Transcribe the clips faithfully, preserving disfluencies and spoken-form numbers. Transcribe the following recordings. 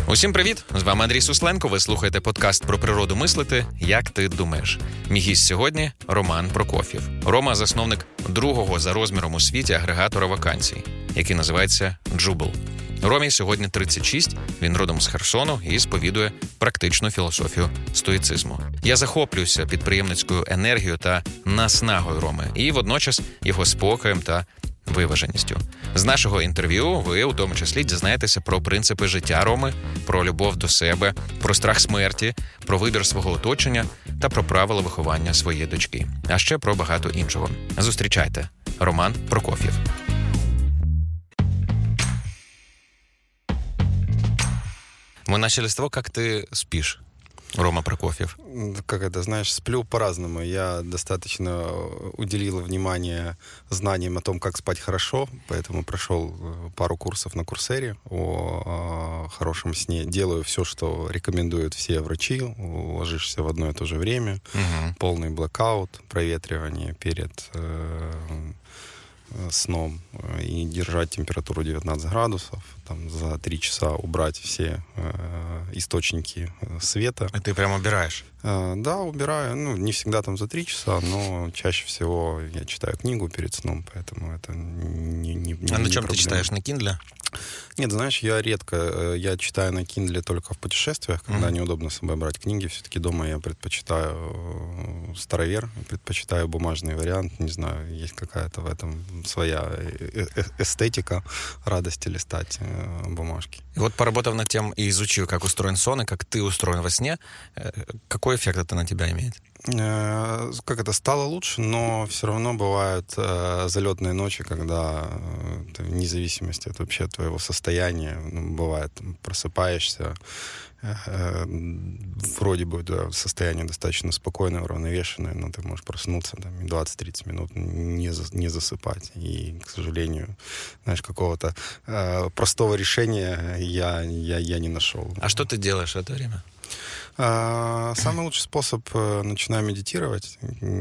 Усім привіт! З вами Андрій Сусленко. Ви слухаєте подкаст про природу мислити «Як ти думаєш?». Мій гість сьогодні – Роман Прокоф'єв. Рома – засновник другого за розміром у світі агрегатора вакансій, який називається Джубл. Ромі сьогодні тридцять шість, він родом з Херсону і сповідує практичну філософію стоїцизму. Я захоплююся підприємницькою енергією та наснагою Роми і водночас його спокоєм та виваженістю. З нашого інтерв'ю ви, у тому числі, дізнаєтеся про принципи життя Роми, про любов до себе, про страх смерті, про вибір свого оточення та про правила виховання своєї дочки. А ще про багато іншого. Зустрічайте. Роман Прокоф'єв. Мы начали с того, как ты спишь, Рома Прокофьев. Как это, знаешь, сплю по-разному. Я достаточно уделил внимание знаниям о том, как спать хорошо, поэтому прошел пару курсов на Курсере о хорошем сне. Делаю все, что рекомендуют все врачи. Ложишься в одно и то же время. Угу. Полный блэкаут, проветривание перед э, сном и держать температуру девятнадцать градусов, там за три часа убрать все э, источники света. А ты прям убираешь? Э, да, убираю. Ну, не всегда там за три часа, но чаще всего я читаю книгу перед сном, поэтому это не, не, не А на не чем проблема. ты читаешь? На Kindle? Нет, знаешь, я редко, я читаю на Kindle только в путешествиях, когда mm-hmm. неудобно с собой брать книги. Все-таки дома я предпочитаю старовер, предпочитаю бумажный вариант. Не знаю, есть какая-то в этом своя эстетика радости листать бумажки. И вот, поработав над тем и изучив, как устроен сон и как ты устроен во сне, какой эффект это на тебя имеет? Как это, стало лучше, но все равно бывают э, залетные ночи, когда э, ты, вне зависимости от вообще твоего состояния, ну, бывает, там, просыпаешься, э, вроде бы да, состояние достаточно спокойное, уравновешенное, но ты можешь проснуться там, и двадцать-тридцать минут не, за, не засыпать. И, к сожалению, знаешь, какого-то э, простого решения я, я, я не нашел. А что ты делаешь в это время? Самый лучший способ — начинаю медитировать.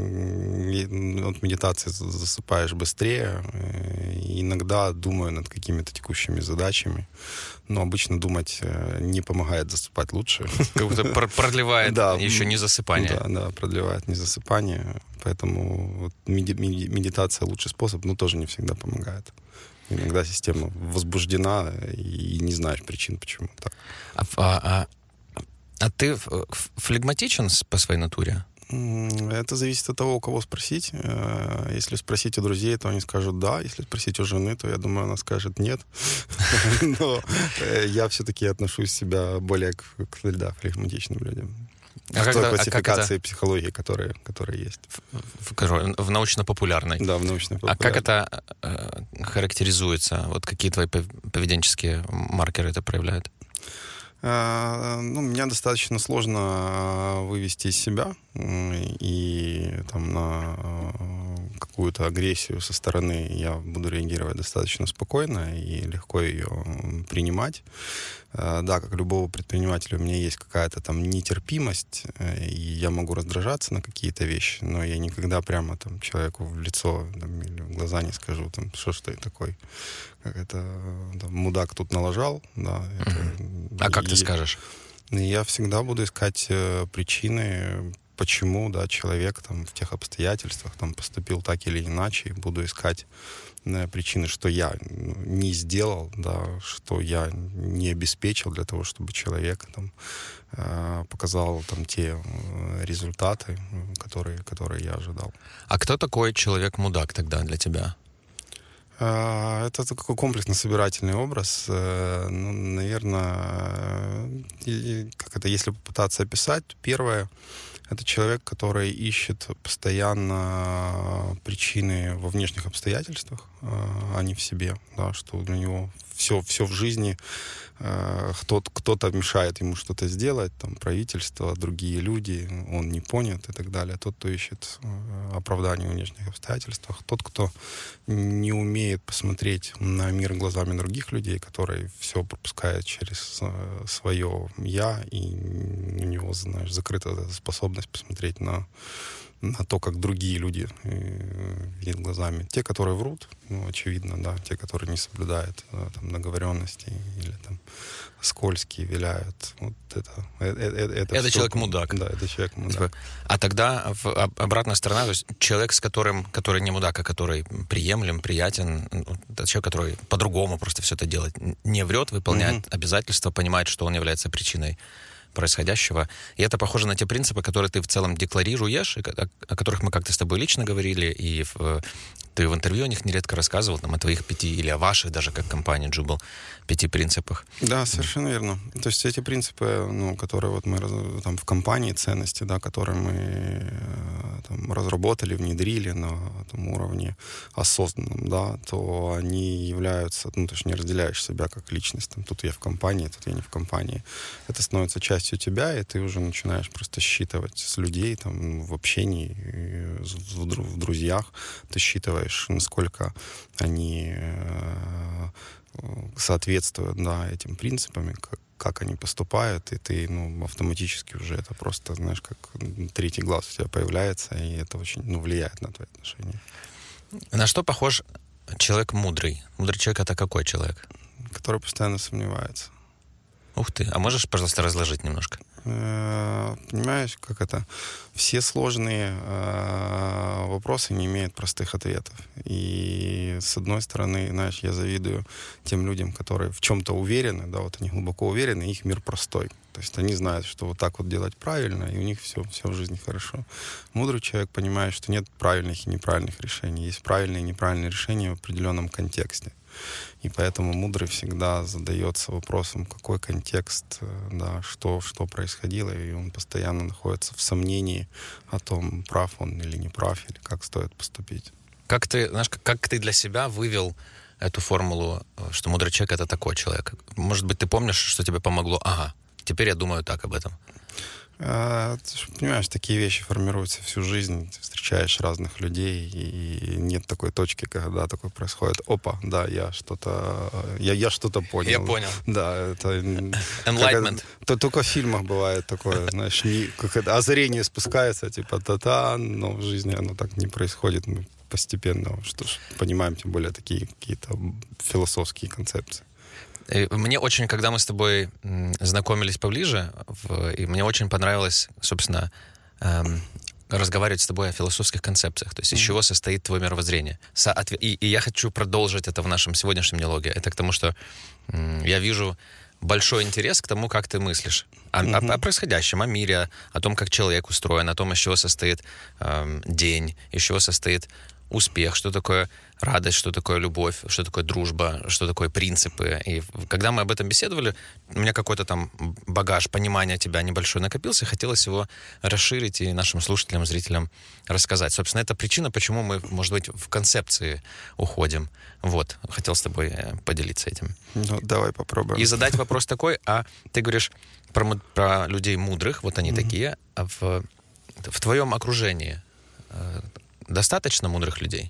От медитации засыпаешь быстрее. Иногда думаю над какими-то текущими задачами, но обычно думать не помогает засыпать лучше. Как будто продлевает да, еще не засыпание. Да, да, продлевает не засыпание. Поэтому вот медитация — лучший способ, но тоже не всегда помогает. Иногда система возбуждена и не знаешь причин, почему так. А, а, а ты флегматичен по своей натуре? Это зависит от того, у кого спросить. Если спросить у друзей, то они скажут «да». Если спросить у жены, то, я думаю, она скажет «нет». Но я все-таки отношусь себя более к, да, флегматичным людям. А в той когда, классификации а психологии, которые, которые есть. В, в, в научно-популярной? Да, в научно-популярной. А как это э, характеризуется? Вот какие твои поведенческие маркеры это проявляют? Ну, меня достаточно сложно вывести из себя и там на какую-то агрессию со стороны я буду реагировать достаточно спокойно и легко ее принимать. Да, как любого предпринимателя, у меня есть какая-то там нетерпимость, и я могу раздражаться на какие-то вещи, но я никогда прямо там человеку в лицо там, или в глаза не скажу, там, что ж ты такой, как это, там, мудак тут налажал. Да, это, uh-huh. А и, как ты скажешь? Я всегда буду искать причины, почему, да, человек там в тех обстоятельствах там поступил так или иначе, буду искать причины, что я не сделал, да, что я не обеспечил для того, чтобы человек там показал там те результаты, которые, которые я ожидал. А кто такой человек-мудак тогда для тебя? Это такой комплексно-собирательный образ. Ну, наверное, как это, если попытаться описать, первое — это человек, который ищет постоянно причины во внешних обстоятельствах, а не в себе, да, что для него все, все в жизни, кто-то, кто-то мешает ему что-то сделать, там, правительство, другие люди, он не понят и так далее. Тот, кто ищет оправдание в внешних обстоятельствах, тот, кто не умеет посмотреть на мир глазами других людей, который все пропускает через свое «я», и у него, знаешь, закрыта способность посмотреть на на то, как другие люди видят глазами. Те, которые врут, ну, очевидно, да, те, которые не соблюдают там, договоренности или там скользкие, виляют. Вот это, это, это, это, это человек-мудак. Да, это человек-мудак. А тогда в, обратная сторона, то есть человек, с которым, который не мудак, а который приемлем, приятен, это человек, который по-другому просто все это делает, не врет, выполняет mm-hmm. обязательства, понимает, что он является причиной происходящего. И это похоже на те принципы, которые ты в целом декларируешь, о, о которых мы как-то с тобой лично говорили, и в, ты в интервью о них нередко рассказывал, там, о твоих пяти, или о ваших даже, как компания Jubal, пяти принципах. Да, совершенно верно. То есть эти принципы, ну, которые вот мы там в компании, ценности, да, которые мы там, разработали, внедрили на там, уровне осознанном, да, то они являются, ну, ты же не разделяешь себя как личность. Там, тут я в компании, тут я не в компании. Это становится частью тебя, и ты уже начинаешь просто считывать с людей, там, в общении, в, в друзьях, ты считываешь, насколько они соответствуют, да, этим принципам, как, как они поступают, и ты, ну, автоматически уже это просто, знаешь, как третий глаз у тебя появляется, и это очень, ну, влияет на твои отношения. На что похож человек мудрый? Мудрый человек — это какой человек? Который постоянно сомневается. Ух ты, а можешь, пожалуйста, разложить немножко? Понимаешь, как это? Все сложные э, вопросы не имеют простых ответов. И, с одной стороны, знаешь, я завидую тем людям, которые в чем-то уверены, да, вот они глубоко уверены, их мир простой. То есть они знают, что вот так вот делать правильно, и у них все, все в жизни хорошо. Мудрый человек понимает, что нет правильных и неправильных решений. Есть правильные и неправильные решения в определенном контексте. И поэтому мудрый всегда задается вопросом, какой контекст, да, что, что происходило, и он постоянно находится в сомнении о том, прав он или не прав, или как стоит поступить. Как ты, знаешь, как, как ты для себя вывел эту формулу, что мудрый человек — это такой человек? Может быть, ты помнишь, что тебе помогло? Ага, теперь я думаю так об этом. А, ты же понимаешь, такие вещи формируются всю жизнь. Ты встречаешь разных людей, и нет такой точки, когда такое происходит. Опа, да, я что-то, я, я что-то понял. Я понял. Да, это... Enlightenment. Это, только в фильмах бывает такое, знаешь, не, как это, озарение спускается, типа та-та, но в жизни оно так не происходит. Мы постепенно, что ж, понимаем, тем более, такие какие-то философские концепции. Мне очень, когда мы с тобой знакомились поближе, в, и мне очень понравилось, собственно, эм, разговаривать с тобой о философских концепциях, то есть mm-hmm. из чего состоит твое мировоззрение. Соотве- и, и я хочу продолжить это в нашем сегодняшнем диалоге. Это к тому, что м, я вижу большой интерес к тому, как ты мыслишь. О, mm-hmm. о, о происходящем, о мире, о том, как человек устроен, о том, из чего состоит эм, день, из чего состоит успех, что такое радость, что такое любовь, что такое дружба, что такое принципы. И когда мы об этом беседовали, у меня какой-то там багаж понимания тебя небольшой накопился, хотелось его расширить и нашим слушателям, зрителям рассказать. Собственно, это причина, почему мы, может быть, в концепции уходим. Вот, хотел с тобой поделиться этим. Ну, давай попробуем. И задать вопрос такой, а ты говоришь про, про людей мудрых, вот они mm-hmm. такие, а в, в твоем окружении достаточно мудрых людей?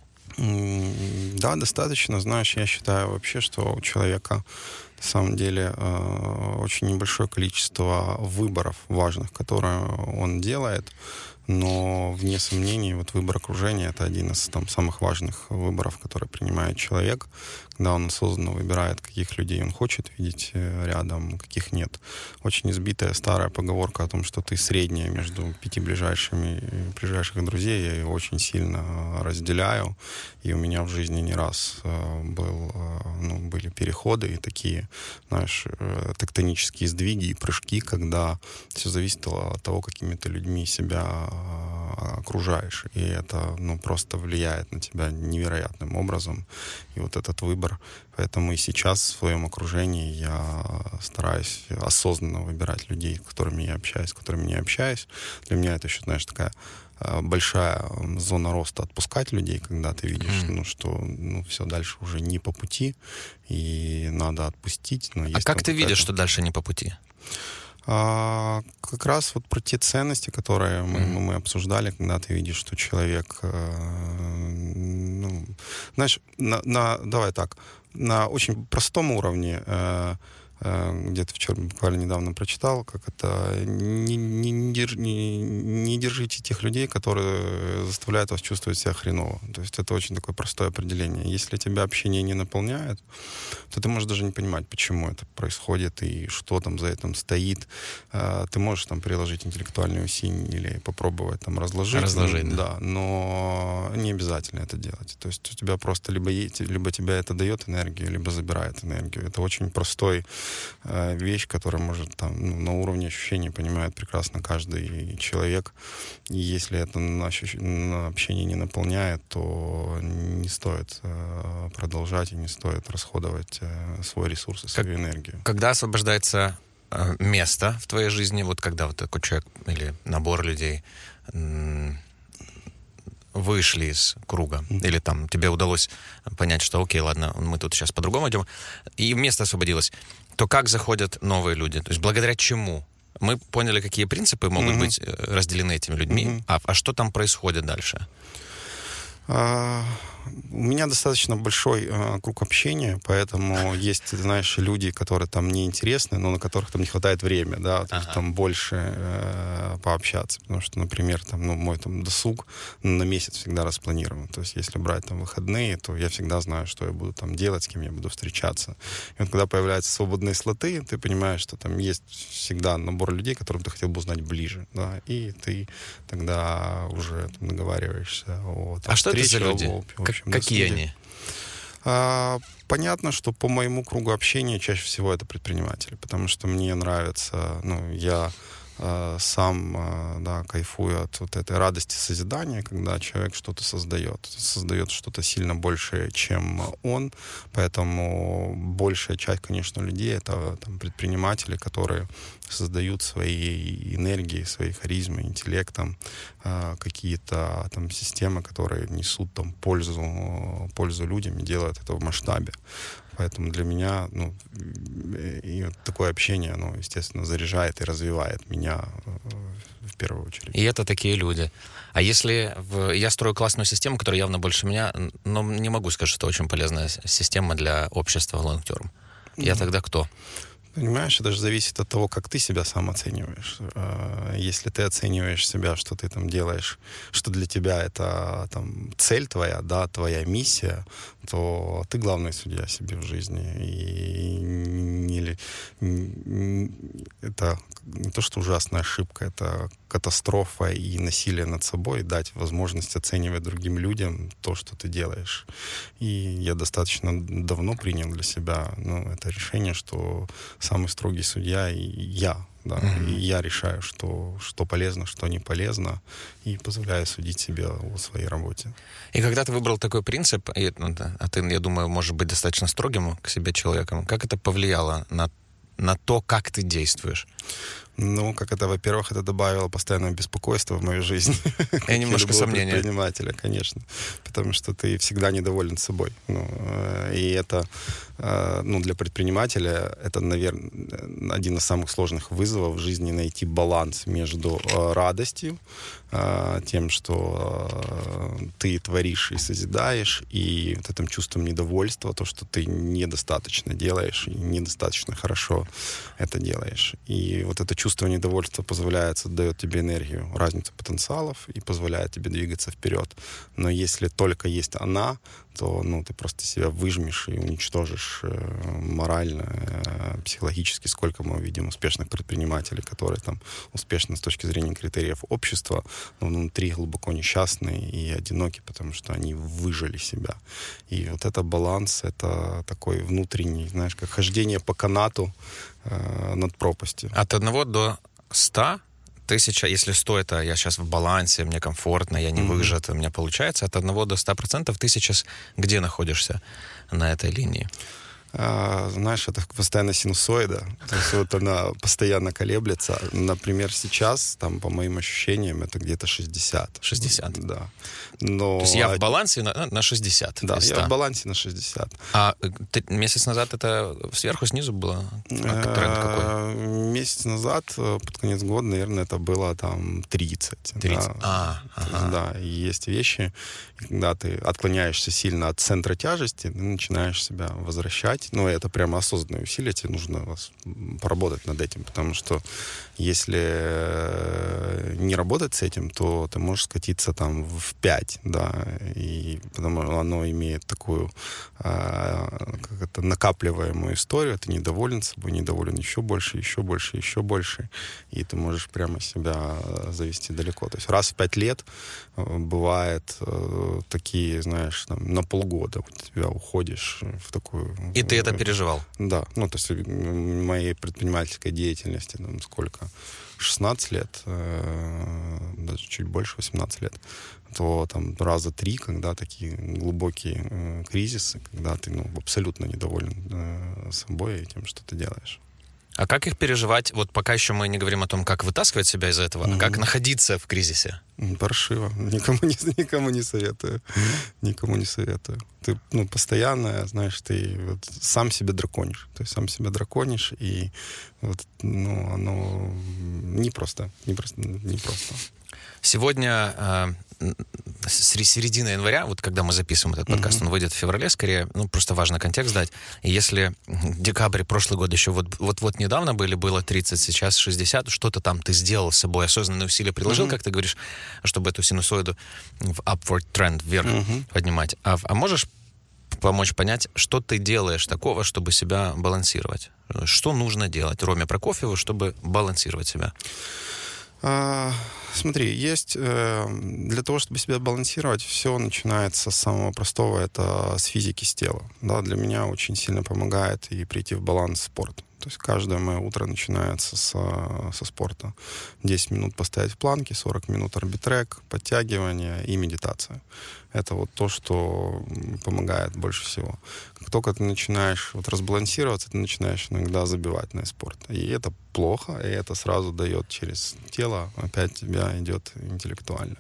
Да, достаточно. Знаешь, я считаю вообще, что у человека на самом деле очень небольшое количество выборов важных, которые он делает, но вне сомнений вот выбор окружения — это один из там, самых важных выборов, которые принимает человек, когда он осознанно выбирает, каких людей он хочет видеть рядом, каких нет. Очень избитая старая поговорка о том, что ты средняя между пяти ближайшими ближайших друзей, я ее очень сильно разделяю, и у меня в жизни не раз был, ну, были переходы и такие, знаешь, тектонические сдвиги и прыжки, когда все зависит от того, какими ты людьми себя окружаешь, и это, ну, просто влияет на тебя невероятным образом, и вот этот выбор. Поэтому и сейчас в своем окружении я стараюсь осознанно выбирать людей, с которыми я общаюсь, с которыми не общаюсь. Для меня это еще, знаешь, такая большая зона роста — отпускать людей, когда ты видишь, mm. ну, что, ну, все дальше уже не по пути, и надо отпустить. Но есть а как ты видишь, что дальше не по пути? А, как раз вот про те ценности, которые мы, mm-hmm. мы обсуждали, когда ты видишь, что человек, э, ну, знаешь, на, на, давай так, на очень простом уровне э, где-то вчера буквально недавно прочитал, как это не, не, не, держ, не, не держите тех людей, которые заставляют вас чувствовать себя хреново. То есть это очень такое простое определение. Если тебя общение не наполняет, то ты можешь даже не понимать, почему это происходит и что там за этим стоит. Ты можешь там приложить интеллектуальные усилия или попробовать там разложить. Разложить, да. Да, но не обязательно это делать. То есть у тебя просто либо, либо тебя это дает энергию, либо забирает энергию. Это очень простой э, вещь, которая может там, ну, на уровне ощущений понимает прекрасно каждый человек. И если это на, ощущ... на общение не наполняет, то не стоит э, продолжать и не стоит расходовать э, свой ресурс и свою как, энергию. Когда освобождается э, место в твоей жизни, вот когда вот такой человек или набор людей м- вышли из круга, mm-hmm. или там тебе удалось понять, что окей, ладно, мы тут сейчас по-другому идем, и место освободилось, то как заходят новые люди? То есть благодаря чему? Мы поняли, какие принципы могут mm-hmm. быть разделены этими людьми, mm-hmm. а, а что там происходит дальше? Uh... У меня достаточно большой э, круг общения, поэтому есть, знаешь, люди, которые там неинтересны, но на которых там не хватает времени, да, то ага. есть там больше э, пообщаться, потому что, например, там, ну, мой там досуг на месяц всегда распланирован, то есть если брать там выходные, то я всегда знаю, что я буду там делать, с кем я буду встречаться. И вот когда появляются свободные слоты, ты понимаешь, что там есть всегда набор людей, которых ты хотел бы узнать ближе, да, и ты тогда уже там договариваешься о там, а что это за люди? О, о, общем, какие досуге. они? А, понятно, что по моему кругу общения чаще всего это предприниматели, потому что мне нравится, ну, я а, сам, а, да, кайфую от вот этой радости созидания, когда человек что-то создает, создает что-то сильно большее, чем он, поэтому большая часть, конечно, людей — это там предприниматели, которые создают своей энергией, своей харизмой, интеллектом э, какие-то там системы, которые несут там пользу, пользу людям и делают это в масштабе. Поэтому для меня, ну, и вот такое общение, оно, естественно, заряжает и развивает меня в первую очередь. И это такие люди. А если в... я строю классную систему, которая явно больше меня, но не могу сказать, что это очень полезная система для общества long term. Я mm-hmm. тогда кто? Понимаешь, это же зависит от того, как ты себя сам оцениваешь. Если ты оцениваешь себя, что ты там делаешь, что для тебя это там цель твоя, да, твоя миссия, то ты главный судья себе в жизни. И не, не, это не то, что ужасная ошибка, это катастрофа и насилие над собой, дать возможность оценивать другим людям то, что ты делаешь. И я достаточно давно принял для себя, ну, это решение, что самый строгий судья и я, да, mm-hmm. и я решаю, что, что полезно, что не полезно, и позволяю судить себя о своей работе. И когда ты выбрал такой принцип, и, а ты, я думаю, можешь быть достаточно строгим к себе человеком, как это повлияло на, на то, как ты действуешь? Ну, как это, во-первых, это добавило постоянного беспокойства в мою жизнь. И немножко сомнения. Предпринимателя, конечно. Потому что ты всегда недоволен собой. Ну, и это, ну, для предпринимателя это, наверное, один из самых сложных вызовов в жизни — найти баланс между радостью, тем, что ты творишь и созидаешь, и вот этим чувством недовольства, то, что ты недостаточно делаешь и недостаточно хорошо это делаешь. И вот это чувство недовольства позволяет, дает тебе энергию, разницу потенциалов и позволяет тебе двигаться вперед. Но если только есть она, то, ну, ты просто себя выжмешь и уничтожишь э, морально, э, психологически. Сколько мы видим успешных предпринимателей, которые там успешны с точки зрения критериев общества, но внутри глубоко несчастные и одинокие, потому что они выжили себя. И вот это баланс, это такой внутренний, знаешь, как хождение по канату э, над пропастью. От одного до ста? Тысяча, если сто, это я сейчас в балансе, мне комфортно, я не mm-hmm. выжат, у меня получается. От одного до ста процентов ты сейчас где находишься на этой линии? А, знаешь, это постоянно синусоида. То есть вот она постоянно колеблется. Например, сейчас, там, по моим ощущениям, это где-то шестьдесят. шестьдесят? Да. Но... То есть я в балансе на, на шестьдесят? Да, я в балансе на шестьдесят. А ты, месяц назад это сверху, снизу было? А тренд какой? Месяц назад, под конец года, наверное, это было там тридцать. тридцать, да. а, ага. Да, и есть вещи, когда ты отклоняешься сильно от центра тяжести, ты начинаешь себя возвращать. усилить, но это прямо осознанное усилие, тебе нужно поработать над этим, потому что если не работать с этим, то ты можешь скатиться там в пять, да, и потому что оно имеет такую как это, накапливаемую историю, ты недоволен собой, недоволен еще больше, еще больше, еще больше, и ты можешь прямо себя завести далеко. То есть раз в пять лет бывает такие, знаешь, там, на полгода у тебя уходишь в такую... И ты это переживал? Да. Ну, то есть в моей предпринимательской деятельности там сколько? шестнадцать лет, даже чуть больше, восемнадцать лет, то там раза три, когда такие глубокие э, кризисы, когда ты ну, абсолютно недоволен э, собой и тем, что ты делаешь. А как их переживать? Вот пока еще мы не говорим о том, как вытаскивать себя из этого, mm-hmm. а как находиться в кризисе? Паршиво. Никому не, никому не советую. Никому не советую. Ты ну, постоянно, знаешь, ты вот сам себя драконишь. Ты сам себя драконишь, и вот, ну, оно непросто. Непросто. непросто. Сегодня э, середина января, вот когда мы записываем этот подкаст, mm-hmm. он выйдет в феврале, скорее, ну, просто важно контекст дать. И если декабрь, прошлый год еще вот, вот-вот недавно были, было тридцать, сейчас шестьдесят, что-то там ты сделал с собой, осознанные усилия приложил, mm-hmm. как ты говоришь, чтобы эту синусоиду в upward trend, вверх mm-hmm. поднимать. А, а можешь помочь понять, что ты делаешь такого, чтобы себя балансировать? Что нужно делать Роме Прокофьеву, чтобы балансировать себя? А, смотри, есть э, для того, чтобы себя балансировать, все начинается с самого простого, это с физики, с тела. Да, для меня очень сильно помогает и прийти в баланс спорт. То есть каждое мое утро начинается со, со спорта. десять минут постоять в планке, сорок минут арбитрек, подтягивания и медитация. Это вот то, что помогает больше всего. Как только ты начинаешь вот разбалансироваться, ты начинаешь иногда забивать на спорт. И это плохо, и это сразу дает через тело, опять тебя идет интеллектуально.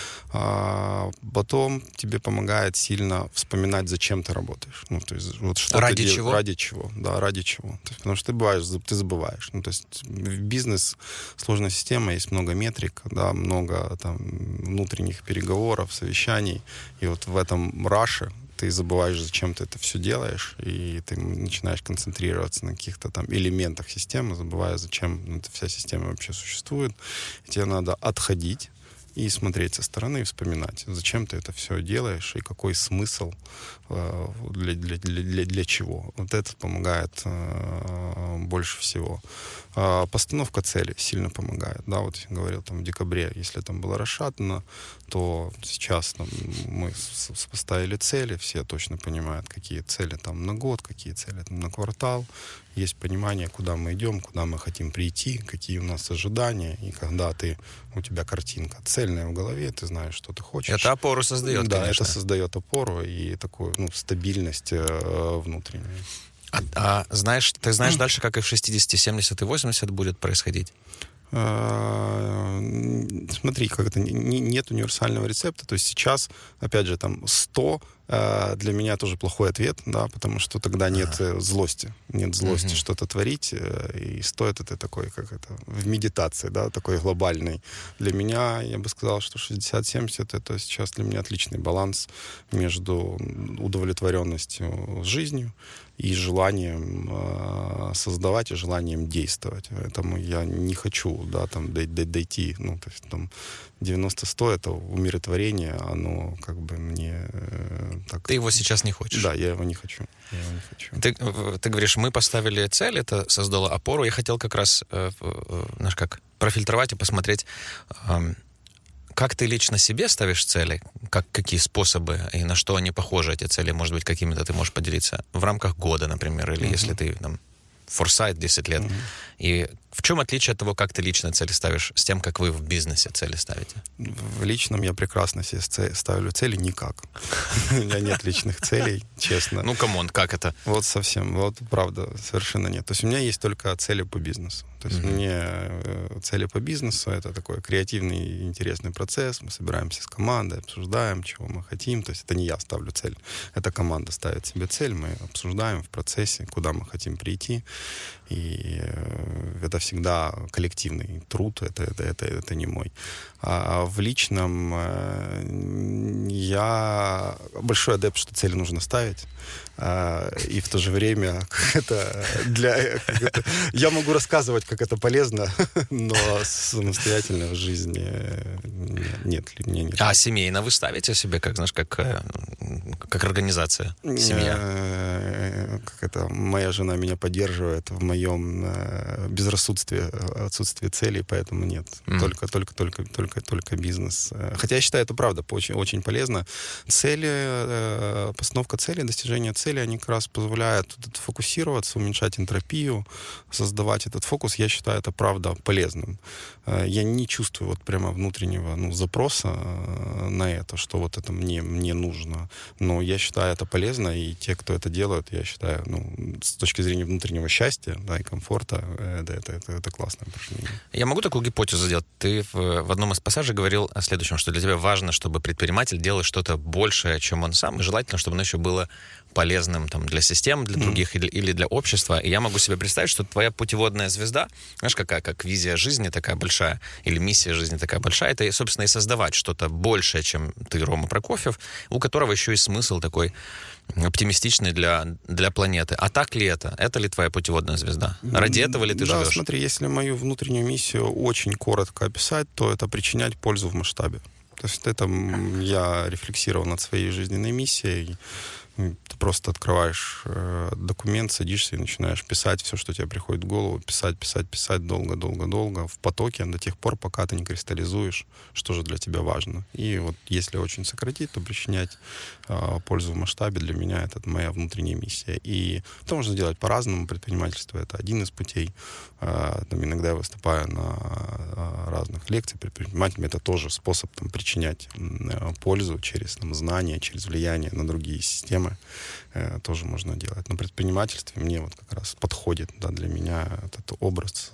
А потом тебе помогает сильно вспоминать, зачем ты работаешь. Ну, то есть, вот что ради ты чего? Дел... Ради чего, да, ради чего. То есть, потому что ты бываешь, ты забываешь. Ну, то есть в бизнес сложная система, есть много метрик, да, много там внутренних переговоров, совещаний. И вот в этом раше ты забываешь, зачем ты это все делаешь, и ты начинаешь концентрироваться на каких-то там элементах системы, забывая, зачем эта вся система вообще существует. И тебе надо отходить и смотреть со стороны и вспоминать, зачем ты это все делаешь и какой смысл э, для, для, для, для чего. Вот это помогает э, больше всего. Э, постановка цели сильно помогает. Да, вот я говорил, там, в декабре, если там было расшатано, то сейчас там, мы поставили цели, все точно понимают, какие цели там на год, какие цели там на квартал. Есть понимание, куда мы идем, куда мы хотим прийти, какие у нас ожидания. И когда ты, у тебя картинка цельная в голове, ты знаешь, что ты хочешь. Это опору создает, да, конечно. это создает опору и такую ну, стабильность э, внутреннюю. А, а знаешь, ты знаешь дальше, как и в шестьдесят, семьдесят и восемьдесят будет происходить? Смотри, как это, нет универсального рецепта. То есть сейчас, опять же, там сто для меня тоже плохой ответ, да, потому что тогда нет а. злости. Нет злости угу. что-то творить. И стоит это такой, как это, в медитации, да, такой глобальный. Для меня, я бы сказал, что шестьдесят-семьдесят это сейчас для меня отличный баланс между удовлетворенностью жизнью и желанием э, создавать, и желанием действовать. Поэтому я не хочу, да, там, дойти, ну, то есть, там, девяносто-сто это умиротворение, оно, как бы, мне... Э, так... Ты его сейчас не хочешь? Да, я его не хочу. Я его не хочу. Ты, ты говоришь, мы поставили цель, это создало опору. Я хотел как раз, э, э, знаешь, как, профильтровать и посмотреть... Э, Как ты лично себе ставишь цели? Как, какие способы и на что они похожи, эти цели? Может быть, какими-то ты можешь поделиться в рамках года, например, или uh-huh. если ты там форсайт десять лет. Uh-huh. И в чем отличие от того, как ты лично цели ставишь, с тем, как вы в бизнесе цели ставите? В личном я прекрасно себе ставлю цели никак. У меня нет личных целей, честно. Ну, камон, как это? Вот совсем, вот правда, совершенно нет. То есть у меня есть только цели по бизнесу. То есть mm-hmm. мне цели по бизнесу — это такой креативный, интересный процесс. Мы собираемся с командой, обсуждаем, чего мы хотим. То есть это не я ставлю цель, это команда ставит себе цель. Мы обсуждаем в процессе, куда мы хотим прийти. И это всегда коллективный труд, это, это, это, это не мой. А в личном я большой адепт, что цели нужно ставить. И в то же время как это для, как это, я могу рассказывать, как это полезно, но самостоятельно в жизни нет, мне нет. А семейно вы ставите себе, как, знаешь, как, как организация, семья? Как это, моя жена меня поддерживает в моем безрассудстве, отсутствии целей, поэтому нет. Mm. Только, только, только, только, только бизнес. Хотя я считаю, это правда очень, очень полезно. Цели, постановка целей, достижение цели, они как раз позволяют фокусироваться, уменьшать энтропию, создавать этот фокус. Я считаю, это правда полезным. Я не чувствую вот прямо внутреннего ну, запроса на это, что вот это мне, мне нужно. Но я считаю, это полезно, и те, кто это делают, я считаю, ну, с точки зрения внутреннего счастья, да, и комфорта, это, это, это, это классное упражнение. Я могу такую гипотезу сделать? Ты в, в одном из пассажей говорил о следующем, что для тебя важно, чтобы предприниматель делал что-то большее, чем он сам, и желательно, чтобы оно еще было полезным там, для систем, для других mm. или, или для общества. И я могу себе представить, что твоя путеводная звезда, знаешь, какая, как визия жизни такая большая, или миссия жизни такая большая, это, собственно, и создавать что-то большее, чем ты, Рома Прокофьев, у которого еще и смысл такой оптимистичный для, для планеты. А так ли это? Это ли твоя путеводная звезда? Ради этого ли ты да, живешь? Да, смотри, если мою внутреннюю миссию очень коротко описать, то это причинять пользу в масштабе. То есть это я рефлексировал над своей жизненной миссией. Ты просто открываешь э, документ, садишься и начинаешь писать все, что тебе приходит в голову. Писать, писать, писать долго-долго-долго в потоке до тех пор, пока ты не кристаллизуешь, что же для тебя важно. И вот если очень сократить, то причинять э, пользу в масштабе для меня это моя внутренняя миссия. И это можно делать по-разному. Предпринимательство — это один из путей. Э, там, иногда я выступаю на э, разных лекциях. Предпринимателям это тоже способ там, причинять э, пользу через там, знания, через влияние на другие системы. Э, тоже можно делать. На предпринимательстве мне вот как раз подходит, да, для меня этот образ